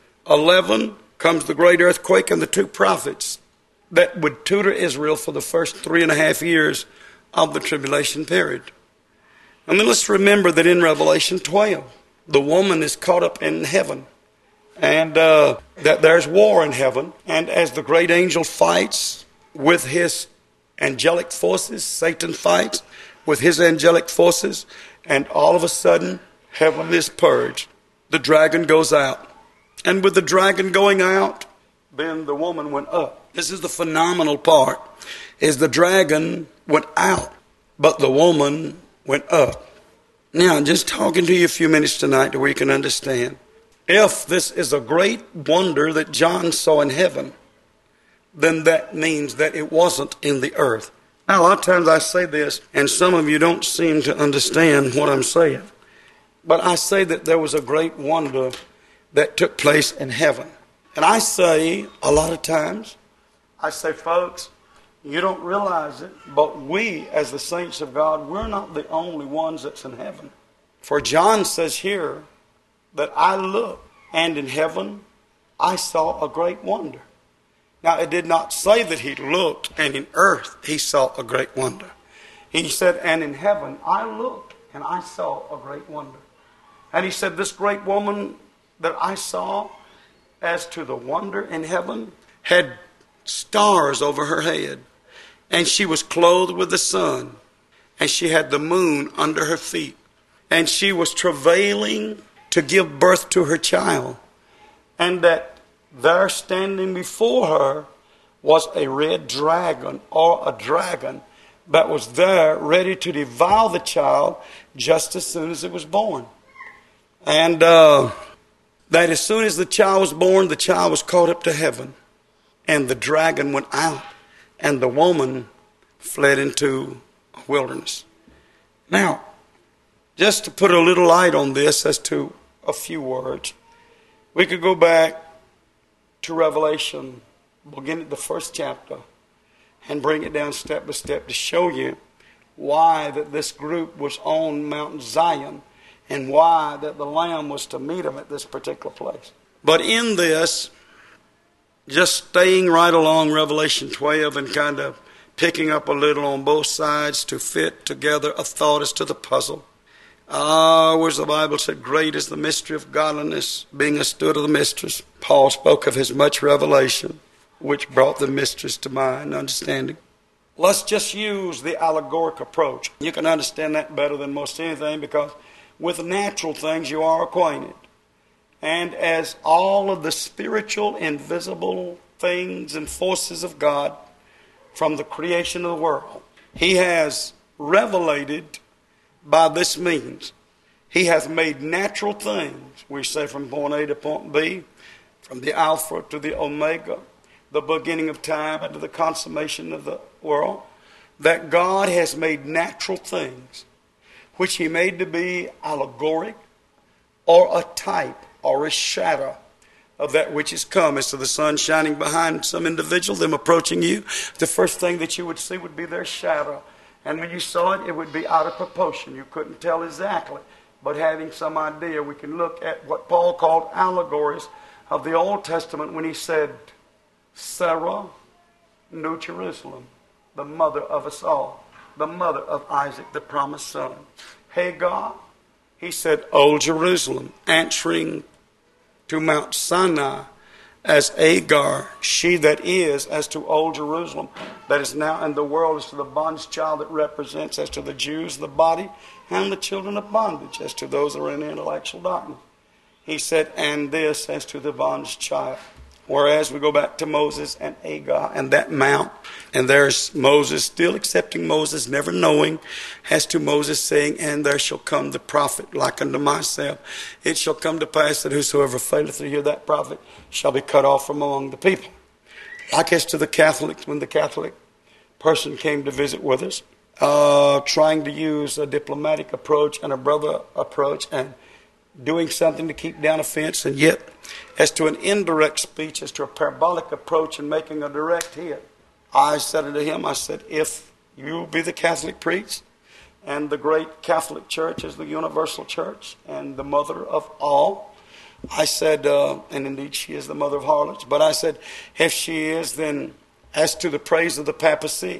Speaker 1: 11 comes the great earthquake and the two prophets that would tutor Israel for the first 3.5 years of the tribulation period. And then let's remember that in Revelation 12, the woman is caught up in heaven. And that there's war in heaven. And as the great angel fights with his angelic forces, Satan fights with his angelic forces, and all of a sudden, heaven is purged. The dragon goes out. And with the dragon going out, then the woman went up. This is the phenomenal part, is the dragon went out, but the woman went up. Now, I'm just talking to you a few minutes tonight to where you can understand. If this is a great wonder that John saw in heaven, then that means that it wasn't in the earth. Now, a lot of times I say this, and some of you don't seem to understand what I'm saying. But I say that there was a great wonder that took place in heaven. And I say, a lot of times, I say, folks, you don't realize it, but we, as the saints of God, we're not the only ones that's in heaven. For John says here, that I looked, and in heaven I saw a great wonder. Now, it did not say that he looked, and in earth he saw a great wonder. He said, and in heaven I looked, and I saw a great wonder. And he said, this great woman that I saw, as to the wonder in heaven, had stars over her head, and she was clothed with the sun, and she had the moon under her feet, and she was travailing to give birth to her child, and that there standing before her was a red dragon, or a dragon that was there ready to devour the child just as soon as it was born. And that as soon as the child was born, the child was caught up to heaven. And the dragon went out, and the woman fled into a wilderness. Now, just to put a little light on this as to a few words, we could go back to Revelation, begin at the first chapter, and bring it down step by step to show you why that this group was on Mount Zion and why that the Lamb was to meet them at this particular place. But in this, just staying right along Revelation 12 and kind of picking up a little on both sides to fit together a thought as to the puzzle. Whereas the Bible said, great is the mystery of godliness, being a steward of the mysteries. Paul spoke of his much revelation, which brought the mysteries to mind, understanding. Let's just use the allegoric approach. You can understand that better than most anything, because with natural things you are acquainted. And as all of the spiritual, invisible things and forces of God from the creation of the world, He has revelated by this means. He hath made natural things, we say, from point A to point B, from the Alpha to the Omega, the beginning of time and to the consummation of the world, that God has made natural things, which He made to be allegoric or a type or a shadow of that which is come. As to the sun shining behind some individual, them approaching you, the first thing that you would see would be their shadow. And when you saw it, it would be out of proportion. You couldn't tell exactly. But having some idea, we can look at what Paul called allegories of the Old Testament when he said, Sarah, New Jerusalem, the mother of us all, the mother of Isaac, the promised son. Hagar, he said, Old Jerusalem, answering to Mount Sinai as Agar, she that is, as to Old Jerusalem, that is now in the world, as to the bondage child that represents, as to the Jews, the body, and the children of bondage, as to those that are in intellectual darkness. He said, and this as to the bondage child. Whereas we go back to Moses and Agar and that mount, and there's Moses still accepting Moses, never knowing, as to Moses saying, and there shall come the prophet like unto myself. It shall come to pass that whosoever faileth to hear that prophet shall be cut off from among the people. Like as to the Catholics, when the Catholic person came to visit with us, trying to use a diplomatic approach and a brother approach and doing something to keep down offense, and yet as to an indirect speech, as to a parabolic approach and making a direct hit. I said unto him, I said, if you be the Catholic priest, and the great Catholic Church is the universal church and the mother of all, I said, and indeed she is the mother of harlots, but I said, if she is, then as to the praise of the papacy,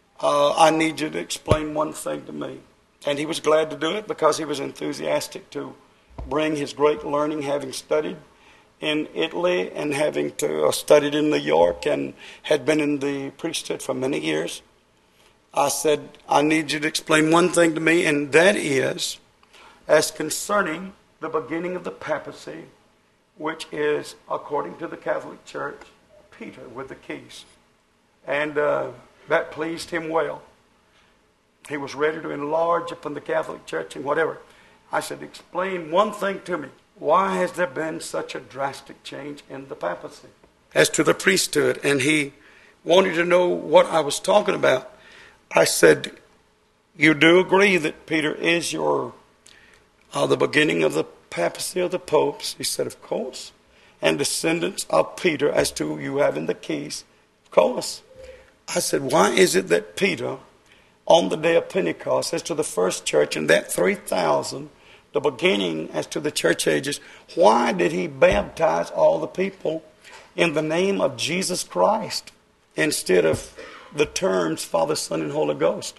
Speaker 1: I need you to explain one thing to me. And he was glad to do it because he was enthusiastic to bring his great learning, having studied in Italy and having studied in New York and had been in the priesthood for many years. I said, I need you to explain one thing to me, and that is, as concerning the beginning of the papacy, which is, according to the Catholic Church, Peter with the keys. And that pleased him well. He was ready to enlarge upon the Catholic Church and whatever. I said, explain one thing to me. Why has there been such a drastic change in the papacy as to the priesthood? And he wanted to know what I was talking about. I said, you do agree that Peter is your the beginning of the papacy of the popes? He said, of course. And descendants of Peter, as to you having the keys? Of course. I said, why is it that Peter, on the day of Pentecost, as to the first church, and that 3,000, the beginning as to the church ages, why did he baptize all the people in the name of Jesus Christ instead of the terms Father, Son, and Holy Ghost,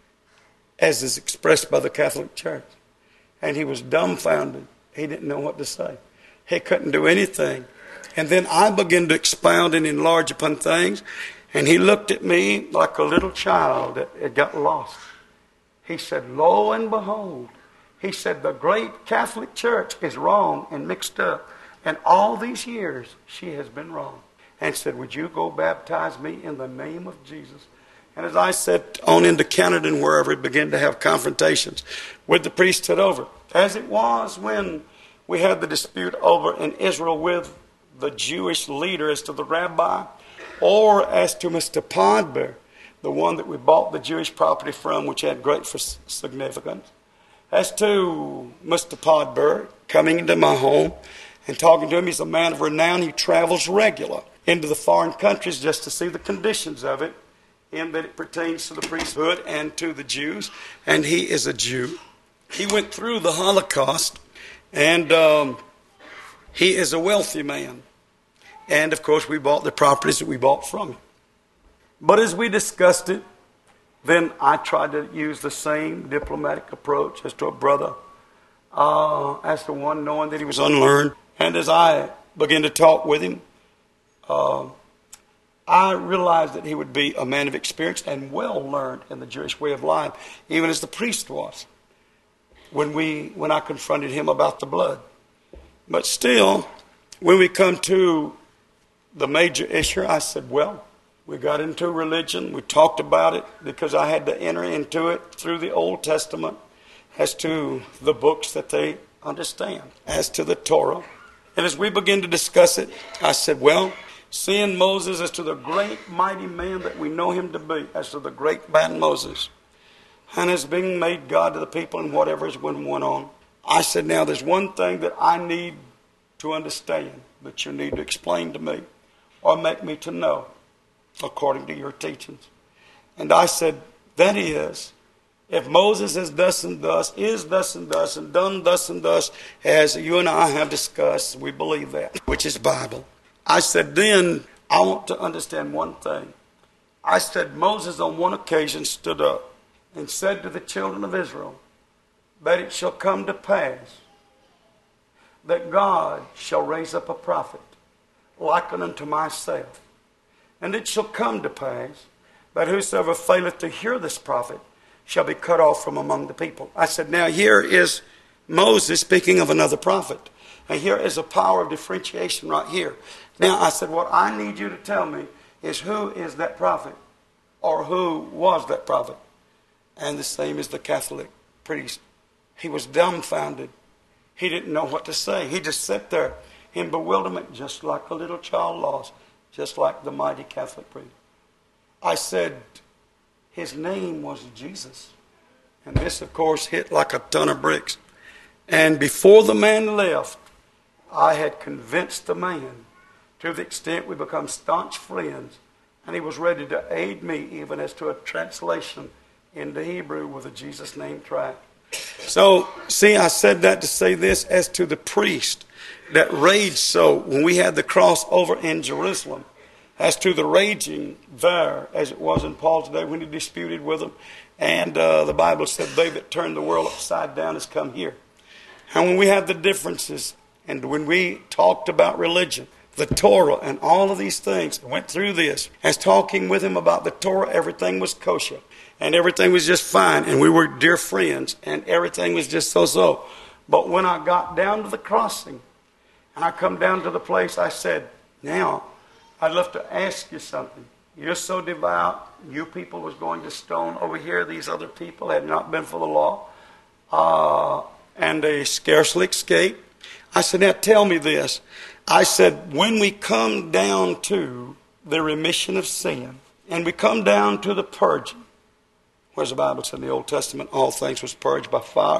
Speaker 1: as is expressed by the Catholic Church? And he was dumbfounded. He didn't know what to say. He couldn't do anything. And then I began to expound and enlarge upon things, and he looked at me like a little child that had got lost. He said, lo and behold, he said, the great Catholic Church is wrong and mixed up. And all these years, she has been wrong. and said, would you go baptize me in the name of Jesus? And as I sat on into Canada and wherever, it began to have confrontations with the priesthood over. As it was when we had the dispute over in Israel with the Jewish leader as to the rabbi, or as to Mr. Podber, the one that we bought the Jewish property from, which had great significance. As to Mr. Podber coming into my home and talking to him, he's a man of renown. He travels regular into the foreign countries just to see the conditions of it, in that it pertains to the priesthood and to the Jews. And he is a Jew. He went through the Holocaust, and he is a wealthy man. And, of course, we bought the properties that we bought from him. But as we discussed it, then I tried to use the same diplomatic approach as to a brother, as to one knowing that he was unlearned. And as I began to talk with him, I realized that he would be a man of experience and well learned in the Jewish way of life, even as the priest was, when I confronted him about the blood. But still, when we come to the major issue, I said, well, we got into religion. We talked about it because I had to enter into it through the Old Testament as to the books that they understand, as to the Torah. And as we began to discuss it, I said, well, seeing Moses as to the great mighty man that we know him to be, as to the great man Moses, and as being made God to the people and whatever has went on, I said, now there's one thing that I need to understand, that you need to explain to me or make me to know according to your teachings. And I said, that is, if Moses is thus and thus, is thus and thus, and done thus and thus, as you and I have discussed, we believe that, which is Bible. I said, then I want to understand one thing. I said, Moses on one occasion stood up and said to the children of Israel, that it shall come to pass that God shall raise up a prophet like unto myself. And it shall come to pass that whosoever faileth to hear this prophet shall be cut off from among the people. I said, now here is Moses speaking of another prophet. And here is a power of differentiation right here. Now I said, what I need you to tell me is who is that prophet, or who was that prophet. And the same as the Catholic priest. He was dumbfounded. He didn't know what to say. He just sat there in bewilderment, just like a little child lost, just like the mighty Catholic priest. I said, his name was Jesus. And this, of course, hit like a ton of bricks. And before the man left, I had convinced the man to the extent we become staunch friends, and he was ready to aid me even as to a translation into Hebrew with a Jesus name tract. So, see, I said that to say this as to the priest that raged so when we had the cross over in Jerusalem, as to the raging there as it was in Paul's day when he disputed with them. And the Bible said, they that turn the world upside down has come here. And when we had the differences, and when we talked about religion, the Torah, and all of these things, went through this, as talking with him about the Torah, everything was kosher. And everything was just fine. And we were dear friends. And everything was just so-so. But when I got down to the crossing, and I come down to the place, I said, now, I'd love to ask you something. You're so devout. You people was going to stone over here. These other people had not been for the law. And they scarcely escaped. I said, now tell me this. I said, when we come down to the remission of sin, and we come down to the purging, whereas the Bible said in the Old Testament, all things was purged by fire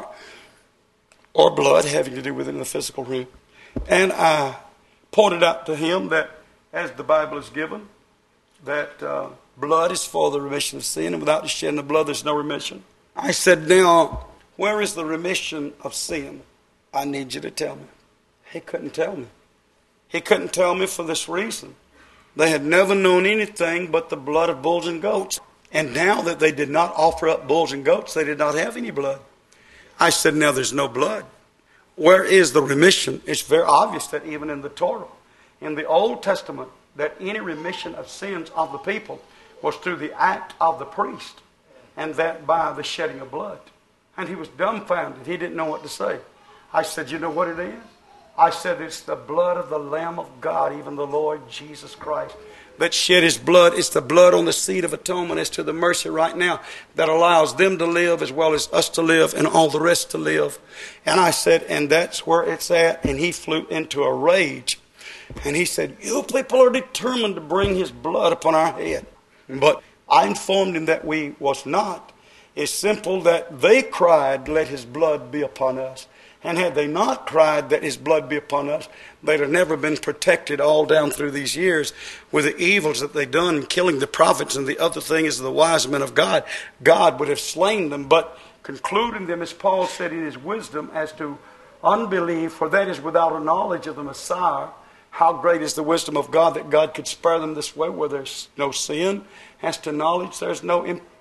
Speaker 1: or blood, having to do with it in the physical realm. And I pointed out to him that, as the Bible is given, that blood is for the remission of sin, and without the shedding of blood, there's no remission. I said, now, where is the remission of sin? I need you to tell me. He couldn't tell me. He couldn't tell me for this reason. They had never known anything but the blood of bulls and goats. And now that they did not offer up bulls and goats, they did not have any blood. I said, now there's no blood. Where is the remission? It's very obvious that even in the Torah, in the Old Testament, that any remission of sins of the people was through the act of the priest, and that by the shedding of blood. And he was dumbfounded. He didn't know what to say. I said, you know what it is? I said it's the blood of the Lamb of God, even the Lord Jesus Christ, that shed His blood. It's the blood on the seat of atonement as to the mercy right now that allows them to live as well as us to live and all the rest to live. And I said, and that's where it's at. And he flew into a rage. And he said, you people are determined to bring His blood upon our head. But I informed him that we was not. It's simple that they cried, let His blood be upon us. And had they not cried that His blood be upon us, they'd have never been protected all down through these years with the evils that they've done, killing the prophets. And the other thing is the wise men of God. God would have slain them, but concluding them, as Paul said in his wisdom, as to unbelief, for that is without a knowledge of the Messiah. How great is the wisdom of God that God could spare them this way where there's no sin. As to knowledge, there's no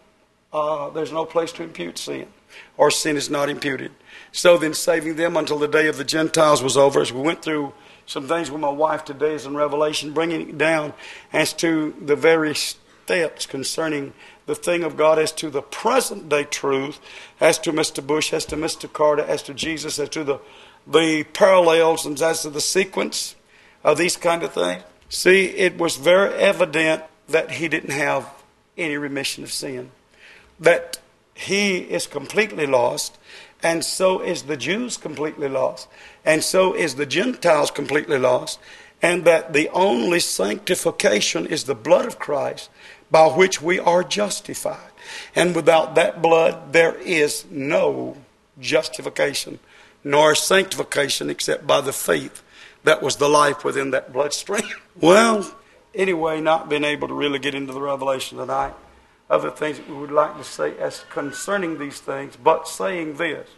Speaker 1: place to impute sin, or sin is not imputed. So then saving them until the day of the Gentiles was over. As we went through some things with my wife today as in Revelation, bringing it down as to the various steps concerning the thing of God, as to the present day truth, as to Mr. Bush, as to Mr. Carter, as to Jesus, as to the parallels, and as to the sequence of these kind of things. See, it was very evident that he didn't have any remission of sin, that he is completely lost, and so is the Jews completely lost, and so is the Gentiles completely lost, and that the only sanctification is the blood of Christ by which we are justified. And without that blood, there is no justification nor sanctification except by the faith that was the life within that bloodstream. Well, anyway, not being able to really get into the revelation tonight, other things that we would like to say as concerning these things, but saying this.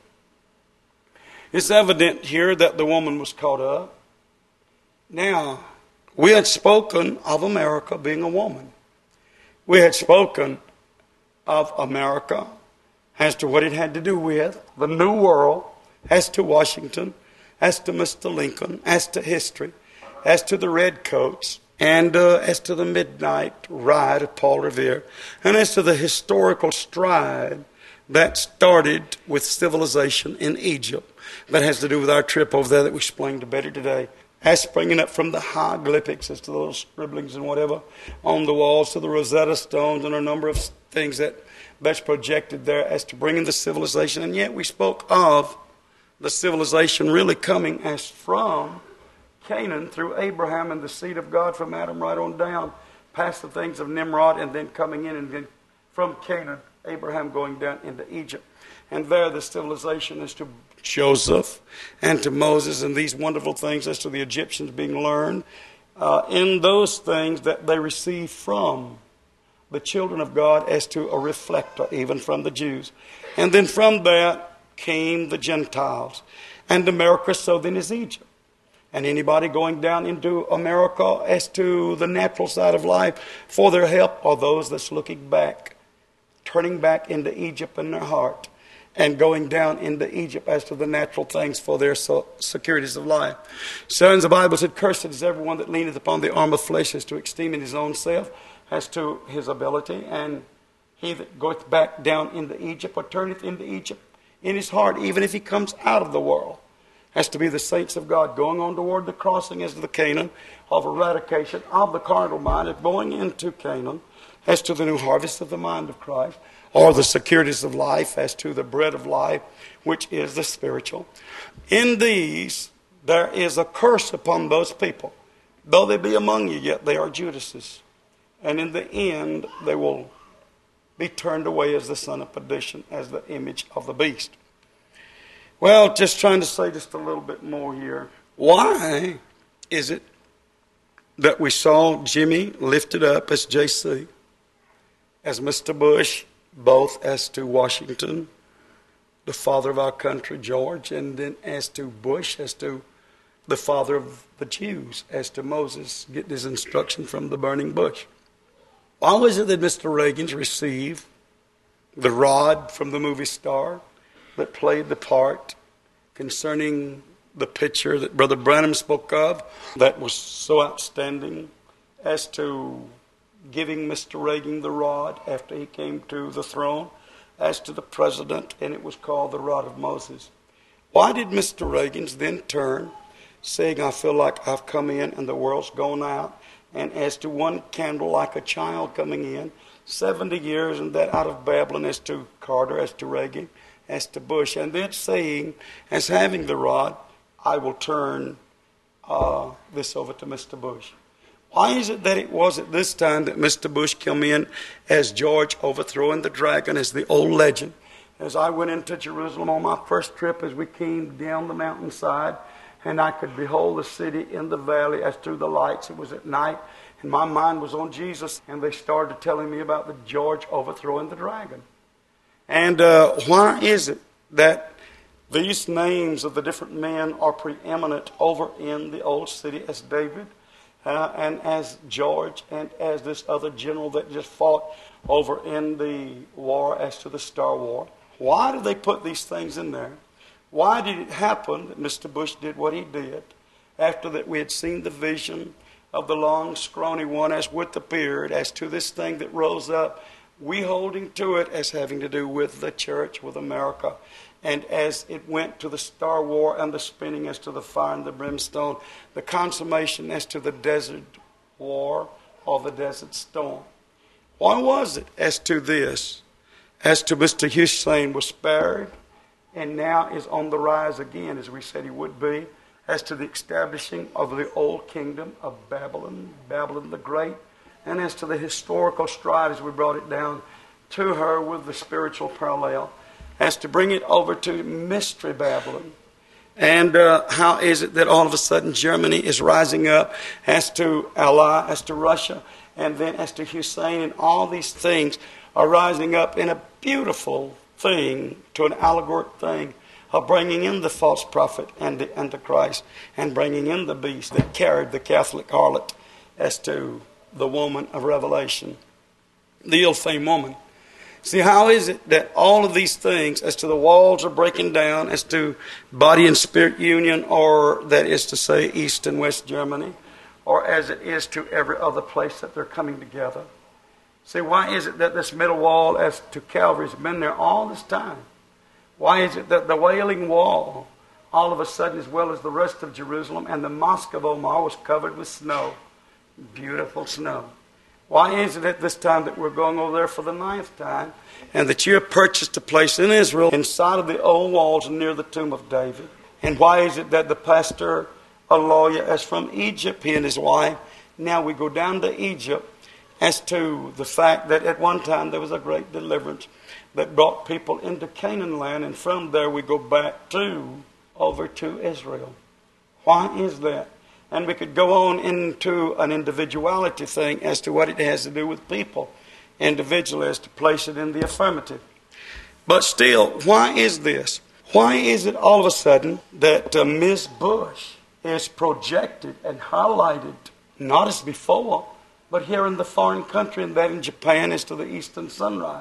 Speaker 1: It's evident here that the woman was caught up. Now, we had spoken of America being a woman. We had spoken of America as to what it had to do with the New World, as to Washington, as to Mr. Lincoln, as to history, as to the Redcoats, and as to the midnight ride of Paul Revere, and as to the historical stride that started with civilization in Egypt, that has to do with our trip over there that we explained better today, as springing up from the hieroglyphics, as to those scribblings and whatever on the walls, to the Rosetta Stones and a number of things that's projected there as to bringing the civilization. And yet we spoke of the civilization really coming as from Canaan through Abraham and the seed of God from Adam right on down past the things of Nimrod, and then coming in, and then from Canaan, Abraham going down into Egypt. And there the civilization is to Joseph and to Moses, and these wonderful things as to the Egyptians being learned in those things that they received from the children of God as to a reflector, even from the Jews. And then from that came the Gentiles. And America, so then, is Egypt. And anybody going down into America as to the natural side of life for their help are those that's looking back, turning back into Egypt in their heart, and going down into Egypt as to the natural things for their securities of life. So as the Bible said, cursed is everyone that leaneth upon the arm of flesh, as to esteem in his own self, as to his ability. And he that goeth back down into Egypt, or turneth into Egypt in his heart, even if he comes out of the world, has to be the saints of God going on toward the crossing as to the Canaan of eradication of the carnal mind, of going into Canaan as to the new harvest of the mind of Christ, or the securities of life as to the bread of life, which is the spiritual. In these, there is a curse upon those people. Though they be among you, yet they are Judases. And in the end, they will be turned away as the son of perdition, as the image of the beast. Well, just trying to say just a little bit more here. Why is it that we saw Jimmy lifted up as JC, as Mr. Bush, both as to Washington, the father of our country, George, and then as to Bush, as to the father of the Jews, as to Moses getting his instruction from the burning bush? Why was it that Mr. Reagan's received the rod from the movie star that played the part concerning the picture that Brother Branham spoke of that was so outstanding as to giving Mr. Reagan the rod after he came to the throne as to the president, and it was called the rod of Moses? Why did Mr. Reagan then turn saying, I feel like I've come in and the world's gone out. And as to one candle like a child coming in, 70 years, and that out of Babylon, as to Carter, as to Reagan, as to Bush. And then saying, as having the rod, I will turn this over to Mr. Bush. Why is it that it was at this time that Mr. Bush came in as George overthrowing the dragon, as the old legend? As I went into Jerusalem on my first trip, as we came down the mountainside, and I could behold the city in the valley as through the lights. It was at night, and my mind was on Jesus, and they started telling me about the George overthrowing the dragon. And why is it that these names of the different men are preeminent over in the old city as David, and as George, and as this other general that just fought over in the war as to the Star War? Why did they put these things in there? Why did it happen that Mr. Bush did what he did after that we had seen the vision of the long, scrawny one as with the beard, as to this thing that rose up, we holding to it as having to do with the church, with America, and as it went to the Star War and the spinning as to the fire and the brimstone, the consummation as to the desert war or the desert storm. Why was it as to this, as to Mr. Hussein was spared and now is on the rise again, as we said he would be, as to the establishing of the old kingdom of Babylon, Babylon the Great, and as to the historical stride as we brought it down to her with the spiritual parallel, as to bring it over to Mystery Babylon. And how is it that all of a sudden Germany is rising up as to Allah, as to Russia, and then as to Hussein, and all these things are rising up in a beautiful thing, to an allegoric thing of bringing in the false prophet and the Antichrist, and bringing in the beast that carried the Catholic harlot as to the woman of Revelation, the ill-famed woman. See, how is it that all of these things, as to the walls are breaking down, as to body and spirit union, or that is to say East and West Germany, or as it is to every other place that they're coming together? See, why is it that this middle wall as to Calvary has been there all this time? Why is it that the Wailing Wall, all of a sudden, as well as the rest of Jerusalem and the Mosque of Omar, was covered with snow? Beautiful snow. Why is it at this time that we're going over there for the 9th time, and that you have purchased a place in Israel inside of the old walls near the tomb of David? And why is it that the pastor, a lawyer, is from Egypt, he and his wife? Now we go down to Egypt as to the fact that at one time there was a great deliverance that brought people into Canaan land, and from there we go back over to Israel. Why is that? And we could go on into an individuality thing as to what it has to do with people individually, as to place it in the affirmative. But still, why is this? Why is it all of a sudden that Ms. Bush is projected and highlighted, not as before, but here in the foreign country, and that in Japan as to the eastern sunrise?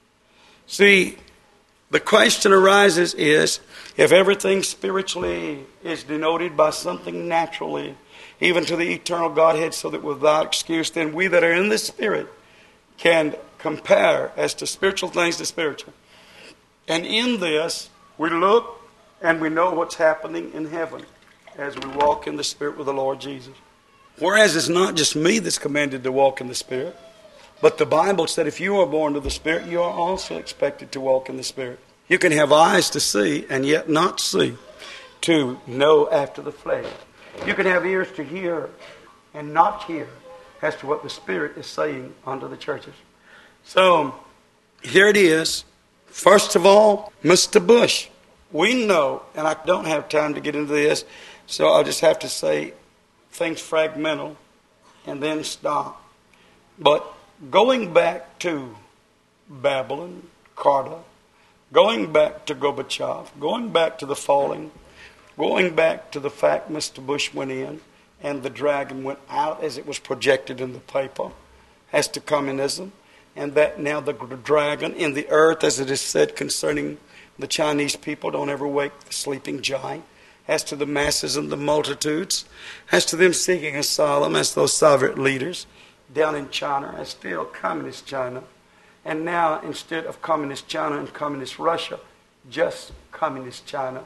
Speaker 1: See, the question arises is, if everything spiritually is denoted by something naturally, even to the eternal Godhead, so that without excuse, then we that are in the Spirit can compare as to spiritual things to spiritual. And in this, we look and we know what's happening in heaven as we walk in the Spirit with the Lord Jesus. Whereas it's not just me that's commanded to walk in the Spirit, but the Bible said if you are born of the Spirit, you are also expected to walk in the Spirit. You can have eyes to see and yet not see, to know after the flesh. You can have ears to hear and not hear as to what the Spirit is saying unto the churches. So, here it is. First of all, Mr. Bush. We know, and I don't have time to get into this, so I'll just have to say things fragmental and then stop. But going back to Babylon, Carter, going back to Gorbachev, going back to the falling, going back to the fact Mr. Bush went in and the dragon went out as it was projected in the paper as to communism, and that now the dragon in the earth, as it is said concerning the Chinese people, don't ever wake the sleeping giant, as to the masses and the multitudes, as to them seeking asylum, as those Soviet leaders down in China, as still communist China. And now, instead of communist China and communist Russia, just communist China.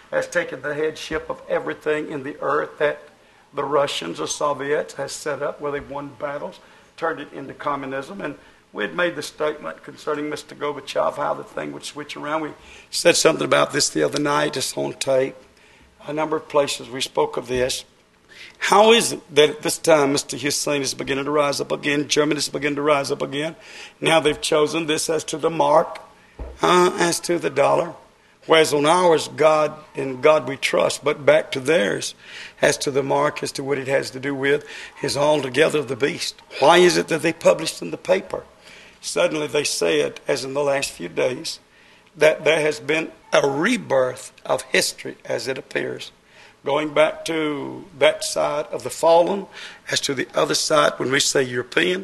Speaker 1: has taken the headship of everything in the earth that the Russians or Soviets has set up, where they've won battles, turned it into communism. And we had made the statement concerning Mr. Gorbachev, how the thing would switch around. We said something about this the other night, just on tape. A number of places we spoke of this. How is it that at this time Mr. Hussein is beginning to rise up again, Germany is beginning to rise up again? Now they've chosen this as to the mark, as to the dollar. Whereas on ours, God, in God we trust, but back to theirs, as to the mark, as to what it has to do with, is altogether the beast. Why is it that they published in the paper? Suddenly they said, as in the last few days, that there has been a rebirth of history as it appears. Going back to that side of the fallen, as to the other side, when we say European,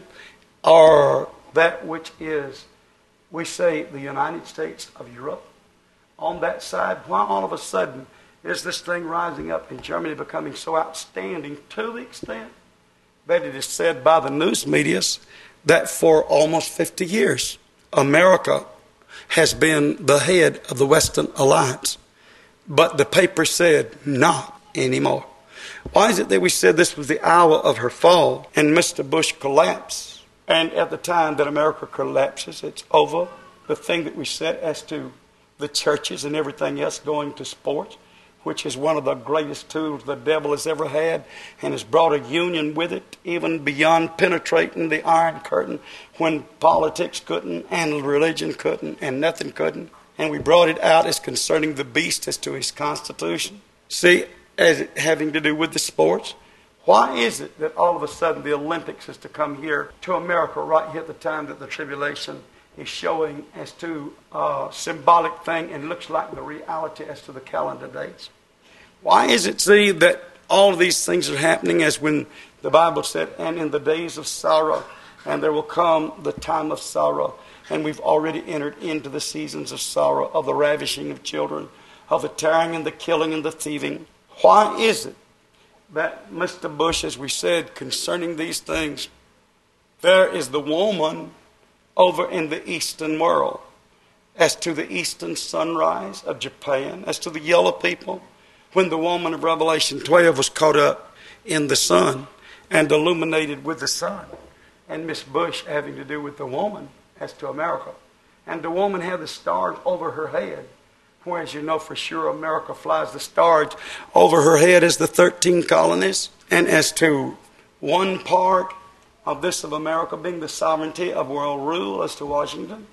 Speaker 1: or that which is, we say the United States of Europe. On that side, why all of a sudden is this thing rising up in Germany becoming so outstanding to the extent that it is said by the news medias that for almost 50 years, America has been the head of the Western Alliance. But the paper said not anymore. Why is it that we said this was the hour of her fall and Mr. Bush collapsed? And at the time that America collapses, it's over. The thing that we said as to the churches and everything else going to sports, which is one of the greatest tools the devil has ever had, and has brought a union with it, even beyond penetrating the Iron Curtain, when politics couldn't, and religion couldn't, and nothing couldn't. And we brought it out as concerning the beast, as to his constitution. See, as it having to do with the sports. Why is it that all of a sudden the Olympics is to come here to America right here at the time that the tribulation is showing as to a symbolic thing and looks like the reality as to the calendar dates? Why is it, see, that all of these things are happening as when the Bible said, and in the days of sorrow, and there will come the time of sorrow, and we've already entered into the seasons of sorrow, of the ravishing of children, of the tearing and the killing and the thieving. Why is it that Mr. Bush, as we said, concerning these things, there is the woman over in the Eastern world, as to the Eastern sunrise of Japan, as to the yellow people, when the woman of Revelation 12 was caught up in the sun and illuminated with the sun, and Miss Bush having to do with the woman as to America. And the woman had the stars over her head, whereas you know for sure America flies the stars over her head as the 13 colonies, and as to one part of this of America being the sovereignty of world rule as to Washington,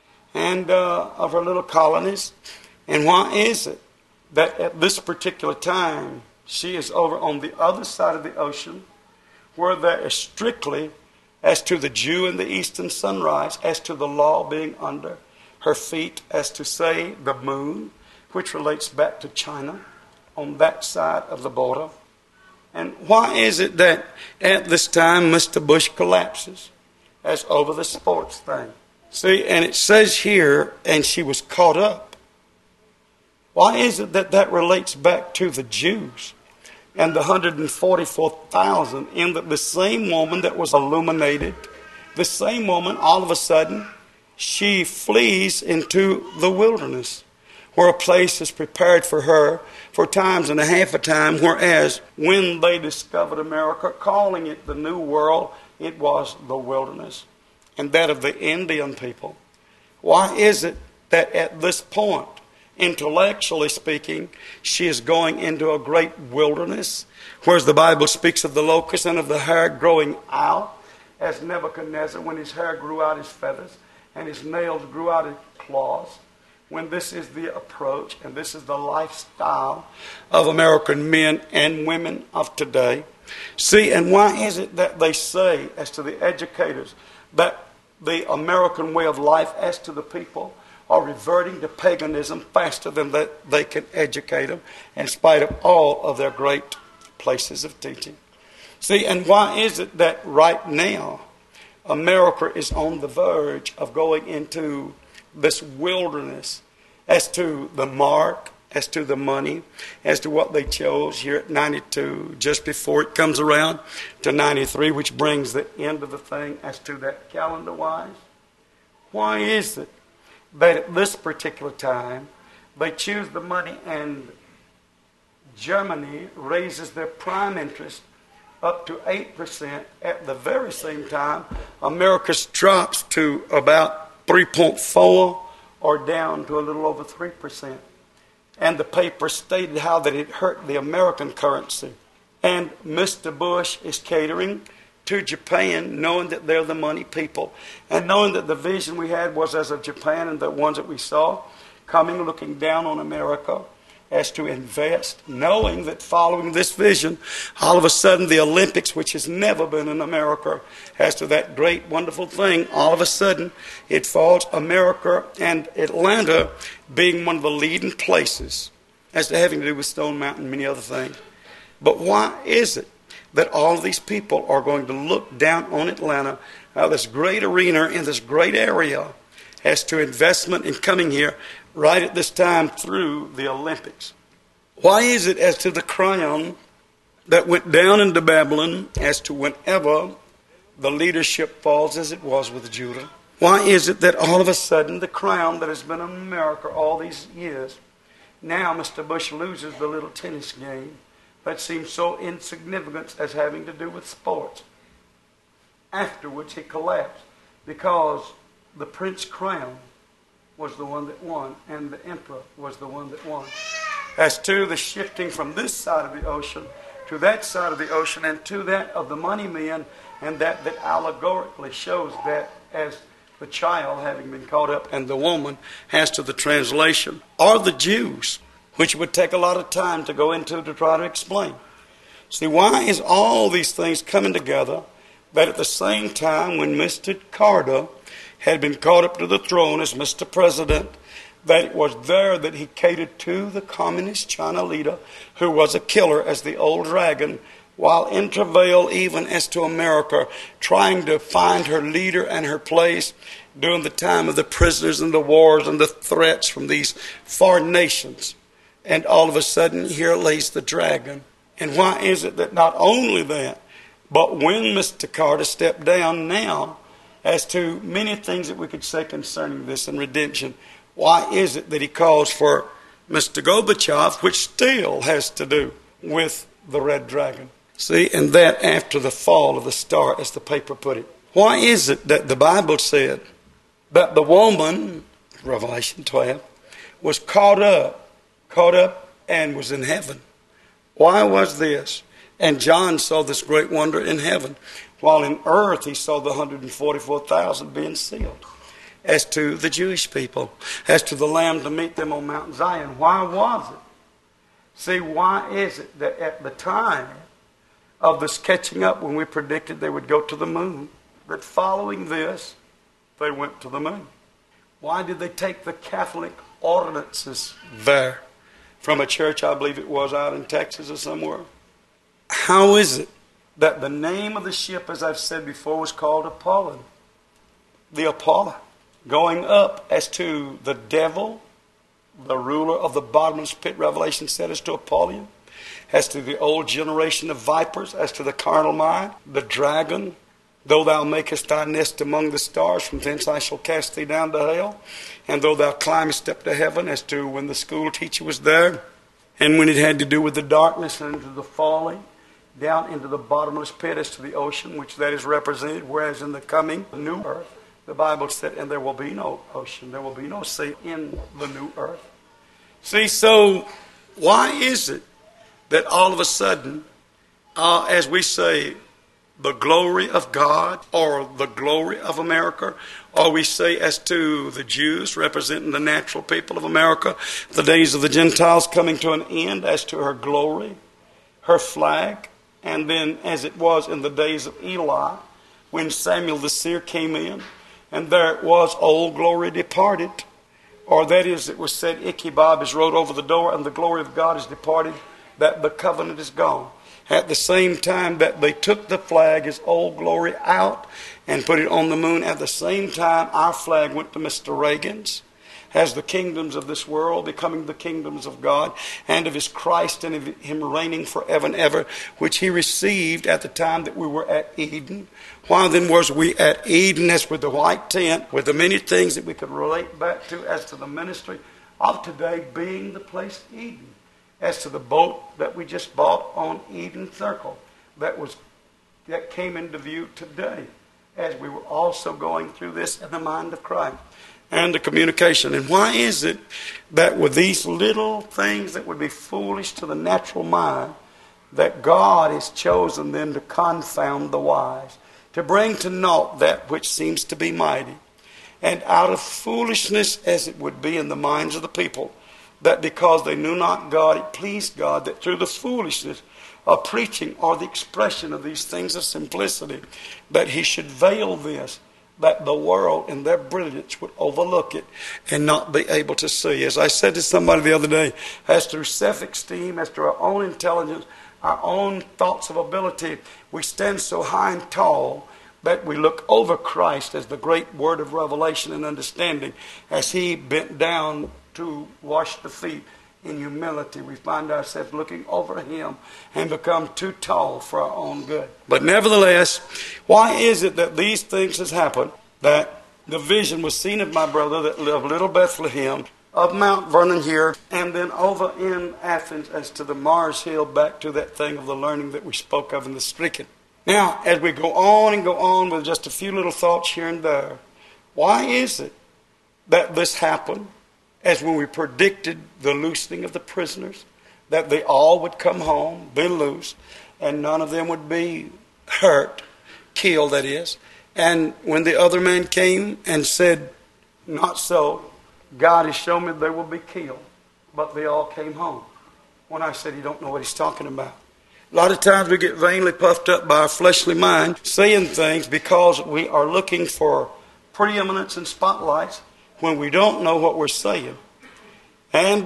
Speaker 1: and of her little colonies. And why is it that at this particular time she is over on the other side of the ocean, where there is strictly, as to the Jew in the Eastern sunrise, as to the law being under her feet, as to say the moon, which relates back to China on that side of the border? And why is it that at this time Mr. Bush collapses as over the sports thing? See, and it says here, and she was caught up. Why is it that that relates back to the Jews and the 144,000 in that the same woman that was illuminated, the same woman, all of a sudden, she flees into the wilderness, where a place is prepared for her for times and a half a time, whereas when they discovered America, calling it the New World, it was the wilderness, and that of the Indian people. Why is it that at this point, intellectually speaking, she is going into a great wilderness, whereas the Bible speaks of the locust and of the hair growing out, as Nebuchadnezzar, when his hair grew out his feathers and his nails grew out his claws? When this is the approach and this is the lifestyle of American men and women of today. See, and why is it that they say, as to the educators, that the American way of life as to the people are reverting to paganism faster than that they can educate them, in spite of all of their great places of teaching? See, and why is it that right now America is on the verge of going into this wilderness as to the mark, as to the money, as to what they chose here at 92, just before it comes around to 93, which brings the end of the thing as to that calendar-wise? Why is it that at this particular time they choose the money and Germany raises their prime interest up to 8%. At the very same time, America's drops to about 3.4 or down to a little over 3%. And the paper stated how that it hurt the American currency. And Mr. Bush is catering to Japan, knowing that they're the money people, and knowing that the vision we had was as of Japan and the ones that we saw coming, looking down on America as to invest, knowing that following this vision, all of a sudden the Olympics, which has never been in America, as to that great, wonderful thing, all of a sudden it falls America and Atlanta being one of the leading places as to having to do with Stone Mountain and many other things. But why is it that all of these people are going to look down on Atlanta, this great arena in this great area, as to investment in coming here right at this time through the Olympics? Why is it as to the crown that went down into Babylon, as to whenever the leadership falls as it was with Judah? Why is it that all of a sudden the crown that has been in America all these years, now Mr. Bush loses the little tennis game that seems so insignificant as having to do with sports? Afterwards he collapsed because the Prince Crown was the one that won, and the emperor was the one that won. As to the shifting from this side of the ocean to that side of the ocean and to that of the money men, and that allegorically shows that as the child having been caught up, and the woman as to the translation, are the Jews, which would take a lot of time to go into to try to explain. See, why is all these things coming together that at the same time when Mr. Carter had been caught up to the throne as Mr. President, that it was there that he catered to the communist China leader, who was a killer as the old dragon, while in travail even as to America, trying to find her leader and her place during the time of the prisoners and the wars and the threats from these foreign nations. And all of a sudden, here lays the dragon. And why is it that not only that, but when Mr. Carter stepped down now, as to many things that we could say concerning this and redemption, why is it that he calls for Mr. Gorbachev, which still has to do with the red dragon? See, and that after the fall of the star, as the paper put it. Why is it that the Bible said that the woman, Revelation 12, was caught up and was in heaven? Why was this? And John saw this great wonder in heaven, while in earth he saw the 144,000 being sealed. As to the Jewish people, as to the Lamb to meet them on Mount Zion. Why was it? See, why is it that at the time of this catching up, when we predicted they would go to the moon, that following this, they went to the moon? Why did they take the Catholic ordinances there from a church, I believe it was out in Texas or somewhere? How is it that the name of the ship, as I've said before, was called Apollon? The Apollo. Going up as to the devil, the ruler of the bottomless pit, Revelation said, as to Apollyon. As to the old generation of vipers, as to the carnal mind, the dragon. Though thou makest thy nest among the stars, from thence I shall cast thee down to hell. And though thou climbest up to heaven, as to when the school teacher was there, and when it had to do with the darkness and into the falling, down into the bottomless pit as to the ocean, which that is represented, whereas in the coming new earth, the Bible said, and there will be no ocean, there will be no sea in the new earth. See, so why is it that all of a sudden, as we say, the glory of God, or the glory of America, or we say as to the Jews representing the natural people of America, the days of the Gentiles coming to an end, as to her glory, her flag, and then as it was in the days of Eli, when Samuel the seer came in, and there it was, old glory departed, or that is, it was said, Ichabod is wrote over the door, and the glory of God is departed, that the covenant is gone. At the same time that they took the flag, his old glory, out and put it on the moon, at the same time our flag went to Mr. Reagan's, as the kingdoms of this world becoming the kingdoms of God, and of his Christ, and of him reigning forever and ever, which he received at the time that we were at Eden. Why then was we at Eden, as with the white tent, with the many things that we could relate back to as to the ministry of today being the place Eden? as to the boat that we just bought on Eden Circle that came into view today, as we were also going through this in the mind of Christ and the communication. And why is it that with these little things that would be foolish to the natural mind, that God has chosen them to confound the wise, to bring to naught that which seems to be mighty? And out of foolishness as it would be in the minds of the people, that because they knew not God, it pleased God that through the foolishness of preaching or the expression of these things of simplicity, that he should veil this, that the world in their brilliance would overlook it and not be able to see. As I said to somebody the other day, as through self-esteem, as through our own intelligence, our own thoughts of ability, we stand so high and tall that we look over Christ as the great word of revelation and understanding. As he bent down to wash the feet in humility, we find ourselves looking over him and become too tall for our own good. But nevertheless, why is it that these things has happened? That the vision was seen of my brother that lived little Bethlehem, of Mount Vernon here, and then over in Athens as to the Mars Hill, back to that thing of the learning that we spoke of in the stricken. Now, as we go on with just a few little thoughts here and there, why is it that this happened? As when we predicted the loosening of the prisoners, that they all would come home, be loosed, and none of them would be hurt, killed that is. And when the other man came and said, not so, God has shown me they will be killed, but they all came home. When I said, you don't know what he's talking about. A lot of times we get vainly puffed up by our fleshly mind, saying things because we are looking for preeminence and spotlights, when we don't know what we're saying. And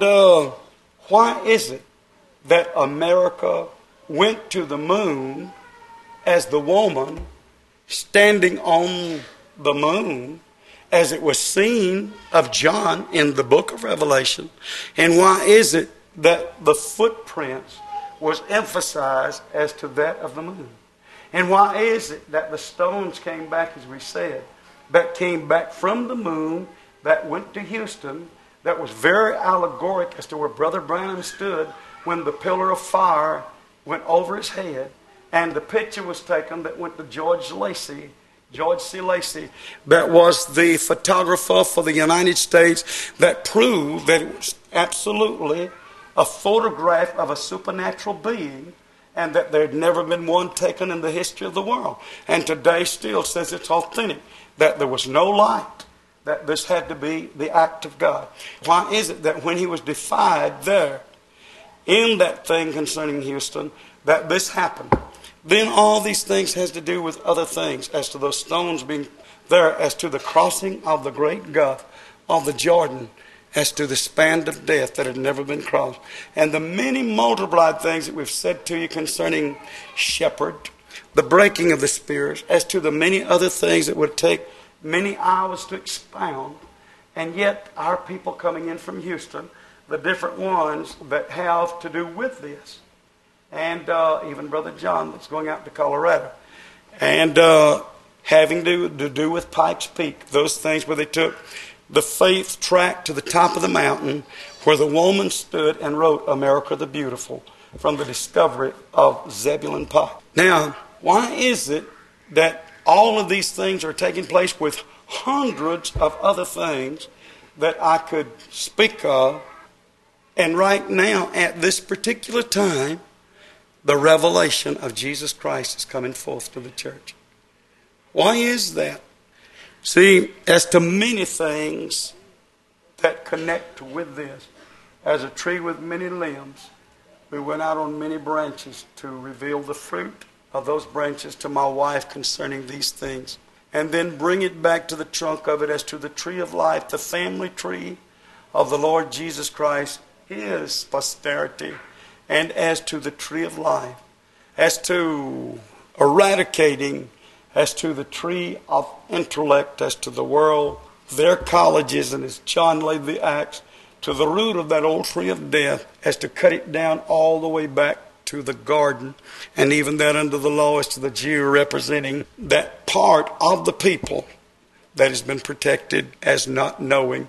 Speaker 1: why is it that America went to the moon as the woman standing on the moon, as it was seen of John in the book of Revelation? And why is it that the footprints was emphasized as to that of the moon? And why is it that the stones came back, as we said, that came back from the moon, that went to Houston, that was very allegoric as to where Brother Branham stood when the pillar of fire went over his head, and the picture was taken that went to George C. Lacey, that was the photographer for the United States, that proved that it was absolutely a photograph of a supernatural being, and that there had never been one taken in the history of the world. And today still says it's authentic, that there was no light, that this had to be the act of God. Why is it that when he was defied there, in that thing concerning Houston, that this happened? Then all these things has to do with other things, as to those stones being there, as to the crossing of the great gulf of the Jordan, as to the span of death that had never been crossed, and the many multiplied things that we've said to you concerning Shepherd, the breaking of the spears, as to the many other things that would take many hours to expound. And yet our people coming in from Houston, the different ones that have to do with this, and even Brother John that's going out to Colorado, and having to do with Pikes Peak, those things where they took the faith track to the top of the mountain where the woman stood and wrote America the Beautiful from the discovery of Zebulon Pike. Now, why is it that all of these things are taking place with hundreds of other things that I could speak of, and right now at this particular time the revelation of Jesus Christ is coming forth to the church? Why is that? See, as to many things that connect with this, as a tree with many limbs, we went out on many branches to reveal the fruit of those branches to my wife concerning these things, and then bring it back to the trunk of it as to the tree of life, the family tree of the Lord Jesus Christ, his posterity, and as to the tree of life, as to eradicating, as to the tree of intellect, as to the world, their colleges, and as John laid the axe to the root of that old tree of death, as to cut it down all the way back to the garden, and even that under the law as to the Jew, representing that part of the people that has been protected as not knowing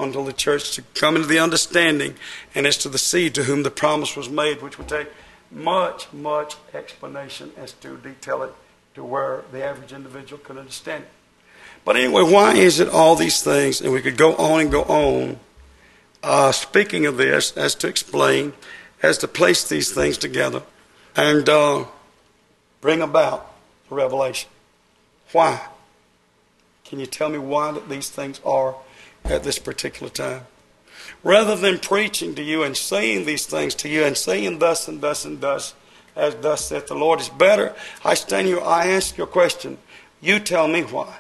Speaker 1: until the church to come into the understanding and as to the seed to whom the promise was made, which would take much explanation as to detail it to where the average individual could understand it. But anyway, why is it all these things? And we could go on and go on, speaking of this, as to explain, as to place these things together and bring about the revelation. Why? Can you tell me why that these things are at this particular time? Rather than preaching to you and saying these things to you and saying thus and thus and thus, as thus saith the Lord, is better. I stand here, I ask you a question. You tell me why.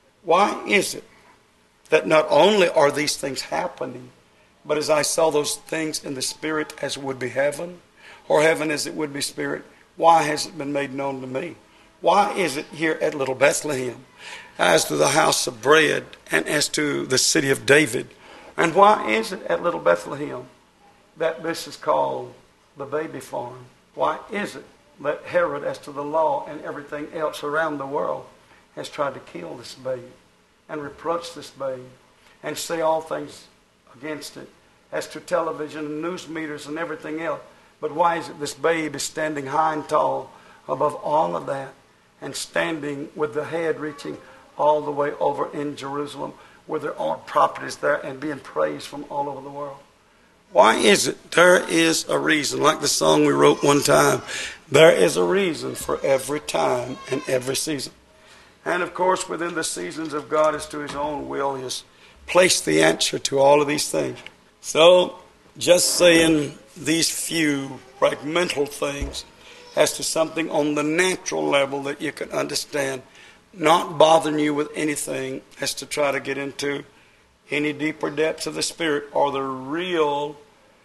Speaker 1: Why is it that not only are these things happening, but as I saw those things in the spirit as it would be heaven, or heaven as it would be spirit, why has it been made known to me? Why is it here at Little Bethlehem, as to the house of bread, and as to the city of David? And why is it at Little Bethlehem that this is called the baby farm? Why is it that Herod, as to the law and everything else around the world, has tried to kill this babe and reproach this babe and say all things against it, as to television and news meters and everything else? But why is it this babe is standing high and tall above all of that and standing with the head reaching all the way over in Jerusalem, where there are properties there, and being praised from all over the world? Why is it? There is a reason. Like the song we wrote one time, there is a reason for every time and every season. And of course, within the seasons of God, as to His own will, He has placed the answer to all of these things. So, just saying these few fragmental things as to something on the natural level that you can understand, not bothering you with anything as to try to get into any deeper depths of the Spirit or the real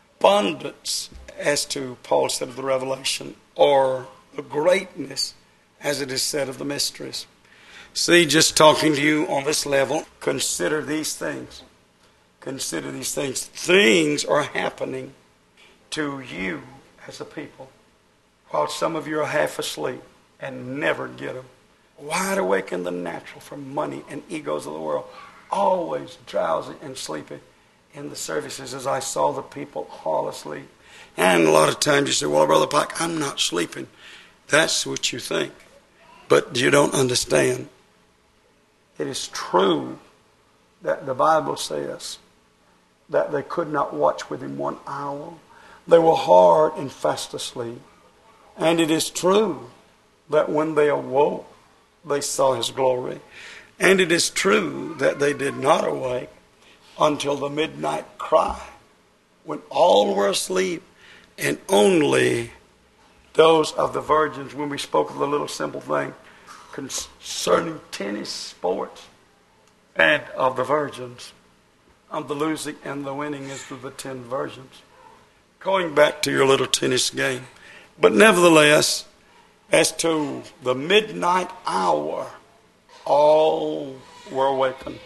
Speaker 1: abundance, as to Paul said of the revelation, or the greatness, as it is said, of the mysteries. See, just talking to you on this level, consider these things. Consider these things. Things are happening to you as a people, while some of you are half asleep and never get them. Wide awake in the natural from money and egos of the world, always drowsy and sleepy in the services, as I saw the people all asleep. And a lot of times you say, well, Brother Pike, I'm not sleeping. That's what you think. But you don't understand. It is true that the Bible says that they could not watch with him 1 hour. They were hard and fast asleep. And it is true that when they awoke, they saw his glory. And it is true that they did not awake until the midnight cry, when all were asleep, and only those of the virgins, when we spoke of the little simple thing concerning tennis sports, and of the virgins, of the losing and the winning is to the 10 virgins. Going back to your little tennis game. But nevertheless, as to the midnight hour, all were awakened.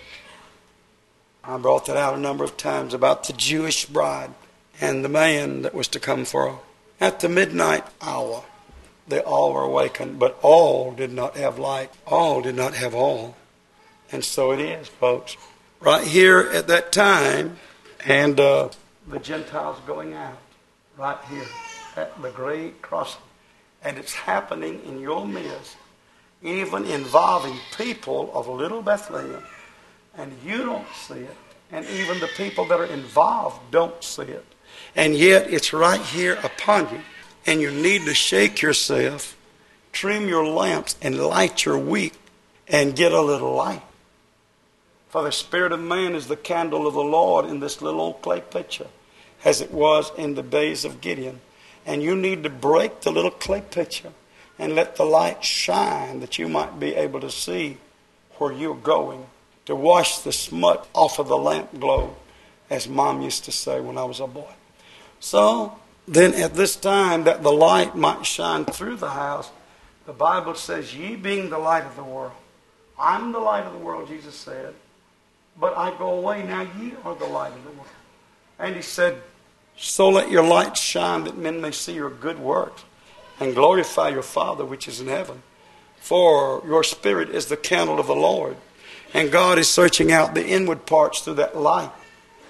Speaker 1: I brought that out a number of times about the Jewish bride and the man that was to come for her. At the midnight hour, they all were awakened, but all did not have light. All did not have all. And so it is, folks. Right here at that time, and the Gentiles going out, right here at the great crossing. And it's happening in your midst, even involving people of Little Bethlehem. And you don't see it. And even the people that are involved don't see it. And yet it's right here upon you. And you need to shake yourself, trim your lamps, and light your wick, and get a little light. For the spirit of man is the candle of the Lord in this little old clay pitcher, as it was in the days of Gideon. And you need to break the little clay pitcher and let the light shine, that you might be able to see where you're going, to wash the smut off of the lamp globe, as Mom used to say when I was a boy. So then at this time, that the light might shine through the house, the Bible says, ye being the light of the world. I'm the light of the world, Jesus said, but I go away, now ye are the light of the world. And he said, so let your light shine, that men may see your good works and glorify your Father which is in heaven. For your spirit is the candle of the Lord. And God is searching out the inward parts through that light.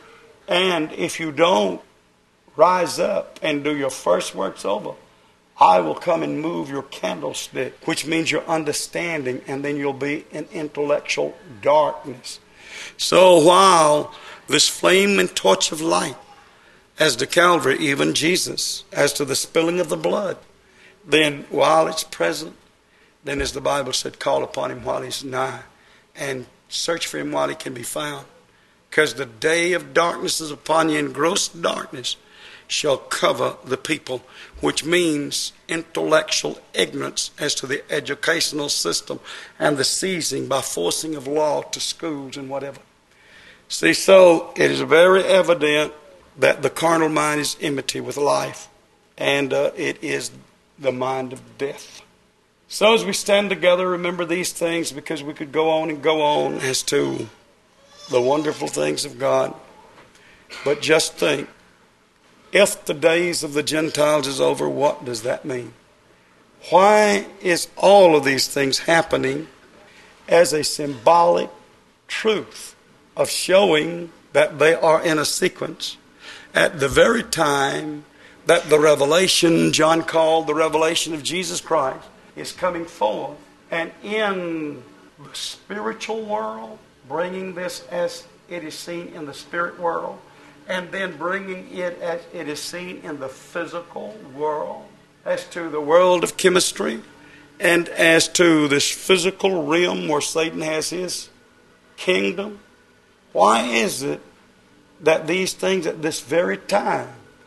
Speaker 1: And if you don't rise up and do your first works over, I will come and move your candlestick, which means your understanding, and then you'll be in intellectual darkness. So while this flame and torch of light, as to Calvary, even Jesus, as to the spilling of the blood, then while it's present, then as the Bible said, call upon him while he's nigh, and search for him while he can be found. Because the day of darkness is upon you, and gross darkness shall cover the people, which means intellectual ignorance as to the educational system and the seizing by forcing of law to schools and whatever. See, so it is very evident that the carnal mind is enmity with life, and it is the mind of death. So as we stand together, remember these things, because we could go on and go on as to the wonderful things of God. But just think, if the days of the Gentiles is over, what does that mean? Why is all of these things happening as a symbolic truth of showing that they are in a sequence at the very time that the revelation, John called the revelation of Jesus Christ, is coming forth, and in the spiritual world, bringing this as it is seen in the spirit world, and then bringing it as it is seen in the physical world, as to the world of chemistry, and as to this physical realm where Satan has his kingdom. Why is it that these things at this very time,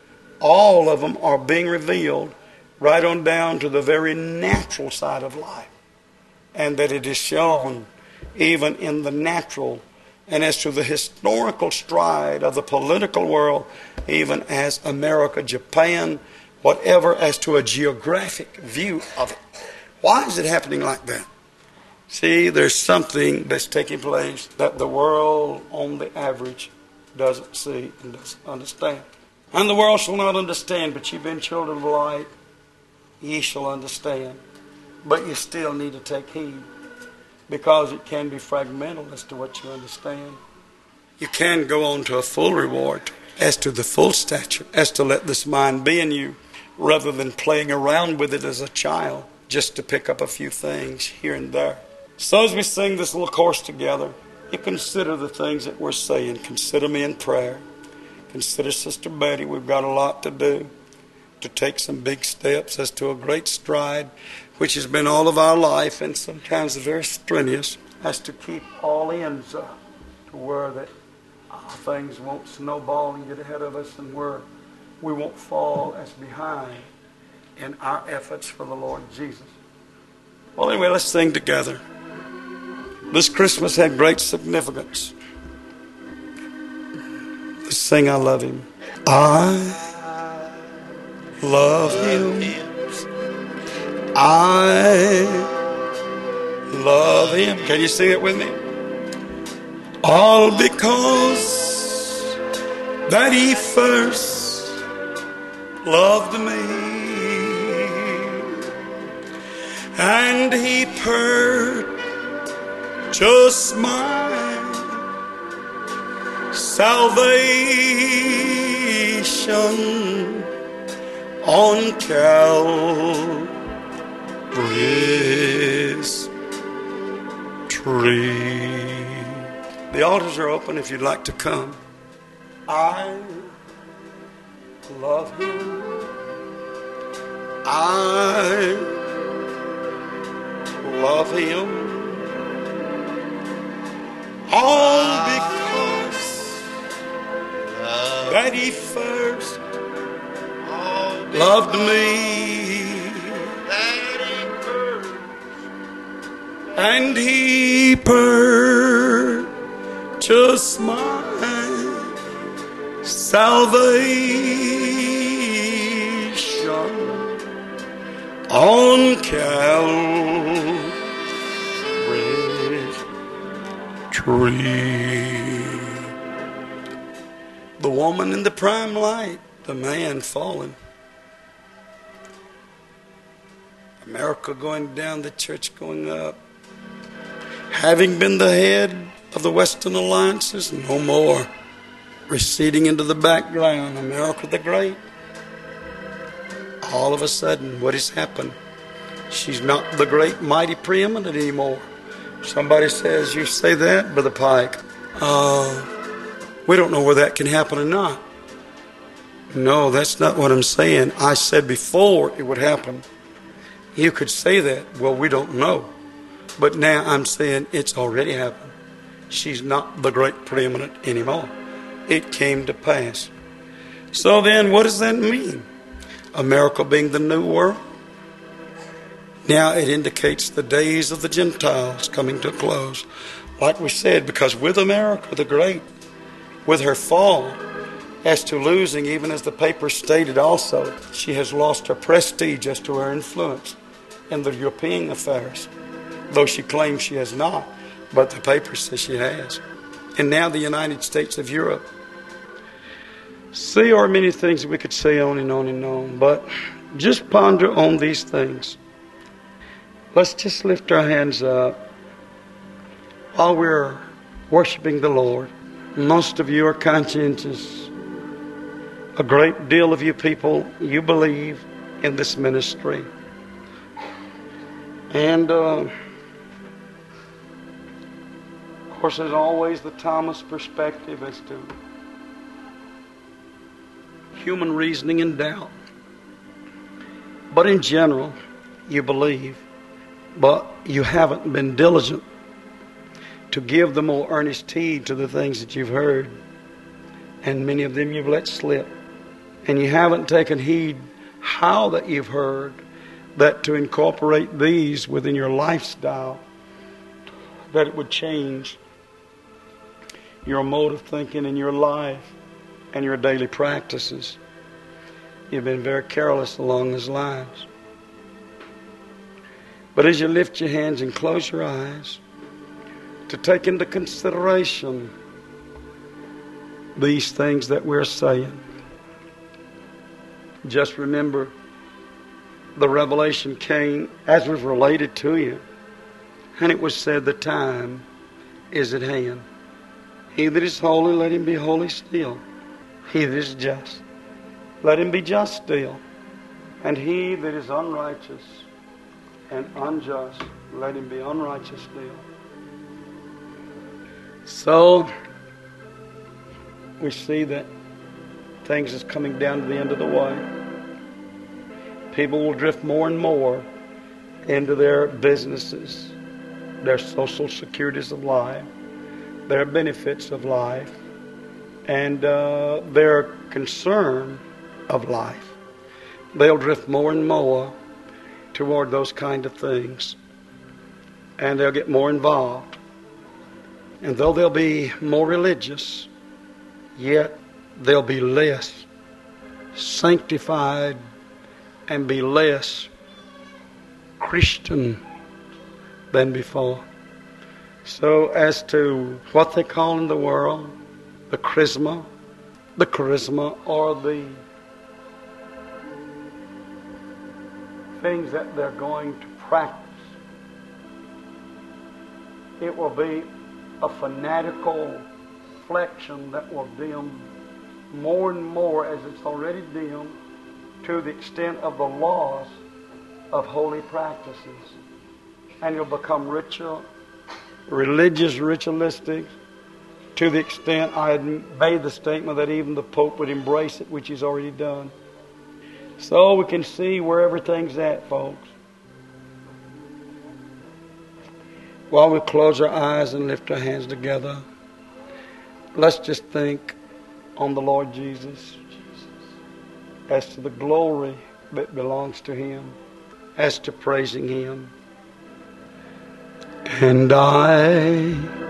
Speaker 1: all of them are being revealed right on down to the very natural side of life, and that it is shown even in the natural, and as to the historical stride of the political world, even as America, Japan, whatever, as to a geographic view of it. Why is it happening like that? See, there's something that's taking place that the world on the average doesn't see and doesn't understand. And the world shall not understand, but ye being children of light, ye shall understand. But you still need to take heed, because it can be fragmental as to what you understand. You can go on to a full reward as to the full stature, as to let this mind be in you, rather than playing around with it as a child, just to pick up a few things here and there. So as we sing this little chorus together, you consider the things that we're saying. Consider me in prayer. Consider Sister Betty. We've got a lot to do to take some big steps as to a great stride, which has been all of our life, and sometimes very strenuous, as to keep all ends up to where that things won't snowball and get ahead of us, and where we won't fall as behind in our efforts for the Lord Jesus. Well, anyway, let's sing together. This Christmas had great significance. Let's sing, I love him. I love him. I love him. Can you sing it with me? All because that he first loved me, and he purchased my salvation on Calvary's tree. The altars are open if you'd like to come. I love him. I love him. All because that he first loved me, and he purchased my salvation on Calvary's tree. The woman in the prime light, the man fallen. America going down, the church going up. Having been the head of the Western alliances, no more. receding into the background, America the Great. All of a sudden, what has happened? She's not the great, mighty, preeminent anymore. Somebody says, you say that, Brother Pike? We don't know whether that can happen or not. No, that's not what I'm saying. I said before it would happen. You could say that. Well, we don't know. But now I'm saying it's already happened. She's not the great preeminent anymore. It came to pass. So then, what does that mean? America being the new world? Now it indicates the days of the Gentiles coming to a close. Like we said, because with America the Great, with her fall, as to losing, even as the paper stated also, she has lost her prestige as to her influence in the European affairs. Though she claims she has not, but the paper says she has. And now the United States of Europe. See, there are many things we could say on and on and on, but just ponder on these things. Let's just lift our hands up while we're worshiping the Lord. Most of you are conscientious. A great deal of you people, you believe in this ministry. And, of course, there's always the Thomas perspective as to human reasoning and doubt. But in general, you believe. But you haven't been diligent to give the more earnest heed to the things that you've heard. And many of them you've let slip. And you haven't taken heed how that you've heard, that to incorporate these within your lifestyle, that it would change your mode of thinking in your life and your daily practices. You've been very careless along those lines. But as you lift your hands and close your eyes, to take into consideration these things that we're saying, just remember the revelation came as was related to you. And it was said, the time is at hand. He that is holy, let him be holy still. He that is just, let him be just still. And he that is unrighteous and unjust, let him be unrighteous still. So, we see that things is coming down to the end of the way. People will drift more and more into their businesses, their social securities of life, their benefits of life, and their concern of life. They'll drift more and more toward those kind of things, and they'll get more involved. And though they'll be more religious, yet they'll be less sanctified and be less Christian than before. So as to what they call in the world the charisma or the things that they're going to practice, it will be a fanatical flexion that will dim more and more, as it's already dimmed, to the extent of the laws of holy practices. And you'll become religious, ritualistic, to the extent I had made the statement that even the Pope would embrace it, which he's already done. So we can see where everything's at, folks. While we close our eyes and lift our hands together, let's just think on the Lord Jesus as to the glory that belongs to Him, as to praising Him. And I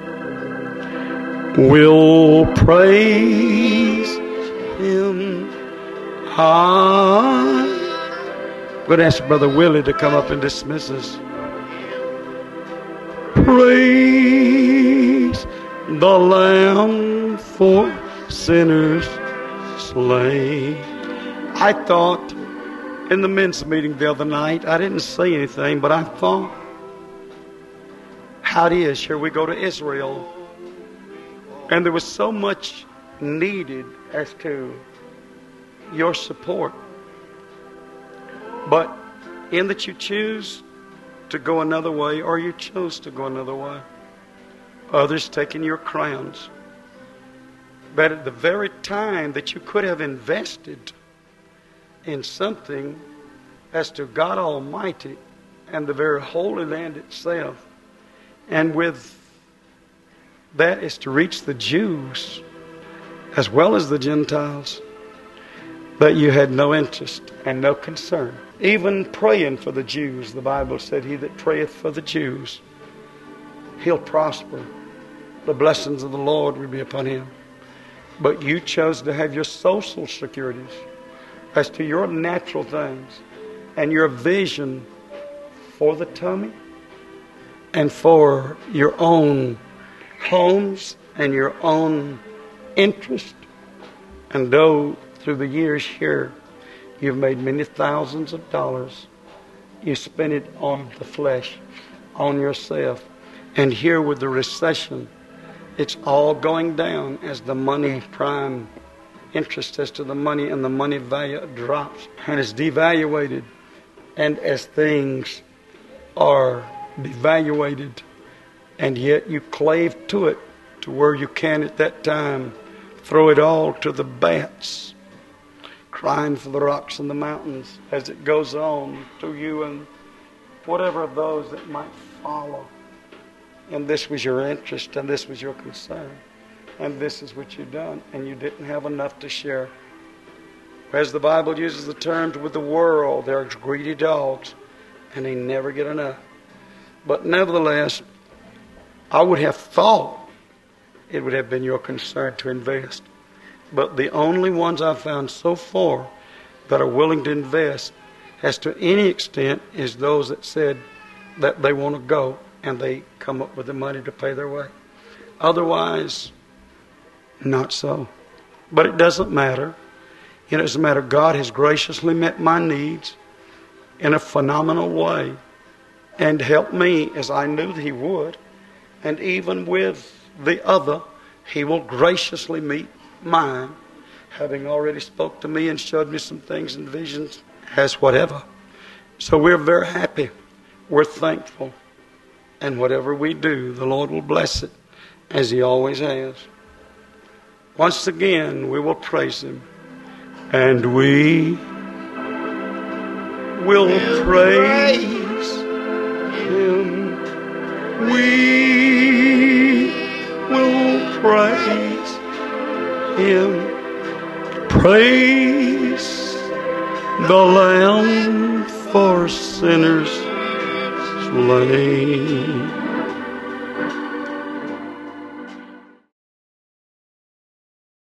Speaker 1: will praise Him. I'm going to ask Brother Willie to come up and dismiss us. Praise the Lamb for sinners slain. I thought in the men's meeting the other night, I didn't say anything, but I thought, how it is, here we go to Israel, and there was so much needed as to your support. But in that you choose to go another way, or you chose to go another way, others taking your crowns. But at the very time that you could have invested in something as to God Almighty and the very Holy Land itself, and with that is to reach the Jews as well as the Gentiles, that you had no interest and no concern. Even praying for the Jews, the Bible said, he that prayeth for the Jews, he'll prosper. The blessings of the Lord will be upon him. But you chose to have your social securities as to your natural things and your vision for the tummy and for your own homes and your own interest. And though through the years here you've made many thousands of dollars, you spent it on the flesh, on yourself. And here with the recession, it's all going down as the money prime interest as to the money and the money value drops and is devaluated. And as things are devaluated, and yet you clave to it to where you can at that time throw it all to the bats, crying for the rocks and the mountains as it goes on to you and whatever of those that might follow. And this was your interest, and this was your concern, and this is what you've done, and you didn't have enough to share. As the Bible uses the terms with the world, they're greedy dogs, and they never get enough. But nevertheless, I would have thought it would have been your concern to invest. But the only ones I've found so far that are willing to invest as to any extent is those that said that they want to go and they come up with the money to pay their way. Otherwise, not so. But it doesn't matter. It doesn't matter. God has graciously met my needs in a phenomenal way and helped me as I knew that He would. And even with the other, He will graciously meet mine, having already spoke to me and showed me some things and visions as whatever. So we're very happy. We're thankful. And whatever we do, the Lord will bless it as He always has. Once again, we will praise Him. And we will praise Him. We will praise Him. Praise the Lamb for sinners slain.